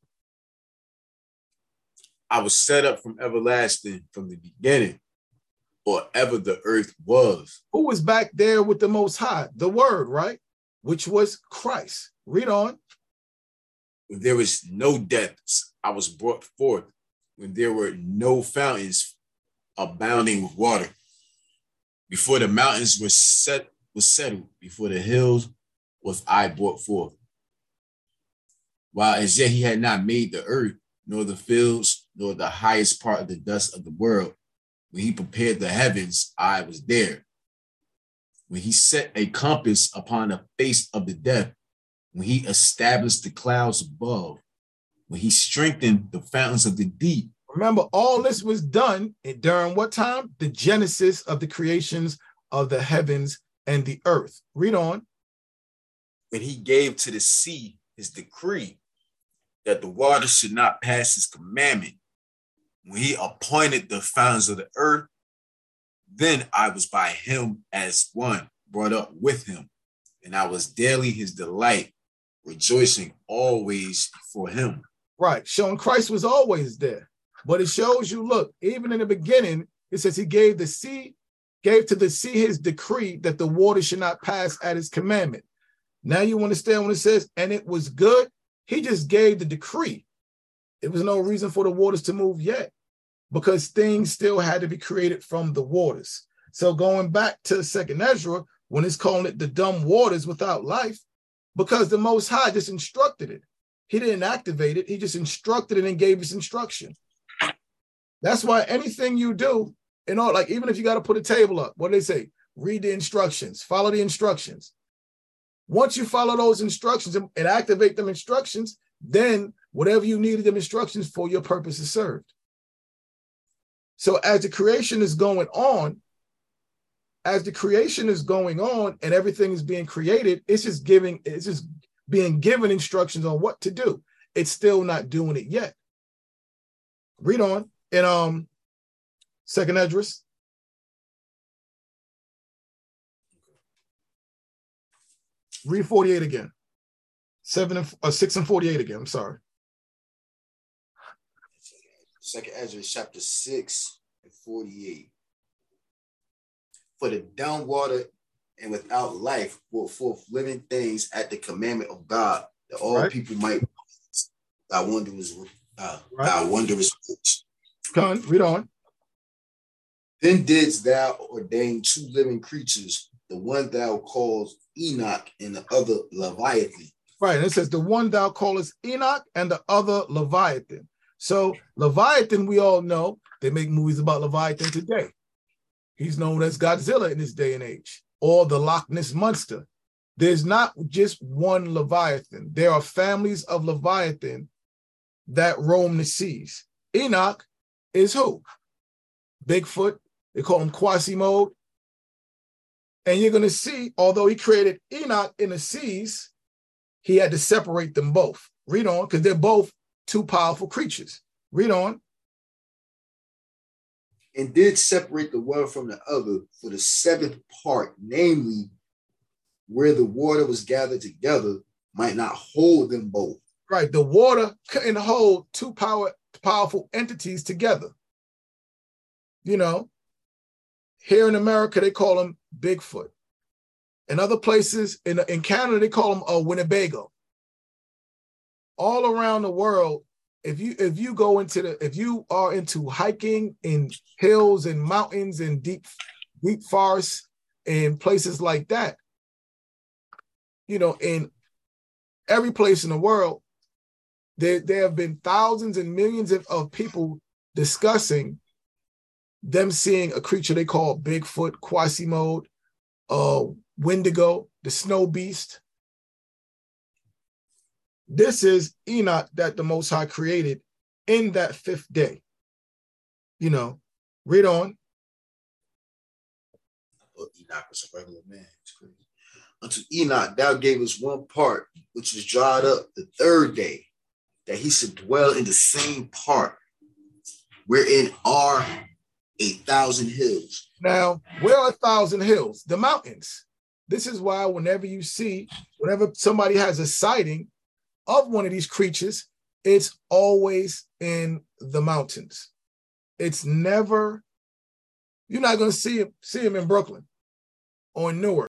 S2: I was set up from everlasting, from the beginning, or ever the earth was.
S1: Who was back there with the Most High? The Word, right? Which was Christ. Read on.
S2: When there was no depths, I was brought forth. When there were no fountains abounding with water. Before the mountains were settled, before the hills was I brought forth. While as yet he had not made the earth, nor the fields, nor the highest part of the dust of the world. When he prepared the heavens, I was there. When he set a compass upon the face of the depth, when he established the clouds above, when he strengthened the fountains of the deep.
S1: Remember, all this was done during what time? The genesis of the creations of the heavens and the earth. Read on.
S2: When he gave to the sea his decree, that the water should not pass his commandment. When he appointed the fountains of the earth, then I was by him as one brought up with him, and I was daily his delight, rejoicing always for him.
S1: Right, showing Christ was always there. But it shows you, look, even in the beginning, it says he gave to the sea his decree that the water should not pass at his commandment. Now you understand when it says, and it was good, he just gave the decree. It was no reason for the waters to move yet, because things still had to be created from the waters. So going back to 2nd Ezra, when it's calling it the dumb waters without life, because the Most High just instructed it. He didn't activate it. He just instructed it and gave us instruction. That's why anything you do, like even if you got to put a table up, what do they say? Read the instructions, follow the instructions. Once you follow those instructions and activate them instructions, then whatever you needed them instructions for, your purpose is served. So as the creation is going on and everything is being created, it's just being given instructions on what to do. It's still not doing it yet. Read on in 2nd Esdras. Read 48 again. 6 and 48 again. I'm sorry.
S2: 2nd Esdras chapter 6 and 48. For the dumb water and without life brought forth living things at the commandment of God, that all people might thy wondrous works.
S1: Come on, read on.
S2: Then didst thou ordain 2 living creatures, the one thou callest Enoch and the other Leviathan.
S1: Right, and it says the one thou callest Enoch and the other Leviathan. So Leviathan, we all know, they make movies about Leviathan today. He's known as Godzilla in this day and age, or the Loch Ness Monster. There's not just one Leviathan. There are families of Leviathan that roam the seas. Enoch is who? Bigfoot. They call him Quasimodo. And you're going to see, although he created Enoch in the seas, he had to separate them both. Read on, because they're both 2 powerful creatures. Read on.
S2: And did separate the one from the other for the 7th part, namely, where the water was gathered together, might not hold them both.
S1: Right, the water couldn't hold 2 powerful entities together. You know, here in America, they call them Bigfoot. In other places, in Canada, they call them Winnebago. All around the world, if you are into hiking in hills and mountains and deep forests and places like that, you know, in every place in the world, there have been thousands and millions of people discussing them seeing a creature they call Bigfoot, Quasimodo, Wendigo, the snow beast. This is Enoch that the Most High created in that 5th day. You know, read on.
S2: I thought Enoch was a regular man. It's crazy. Unto Enoch thou gavest 1 part, which was dried up the 3rd day, that he should dwell in the same part, wherein are 1,000 hills.
S1: Now, where are 1,000 hills? The mountains. This is why whenever somebody has a sighting of one of these creatures, it's always in the mountains. It's never, you're not going to see him in Brooklyn or in Newark.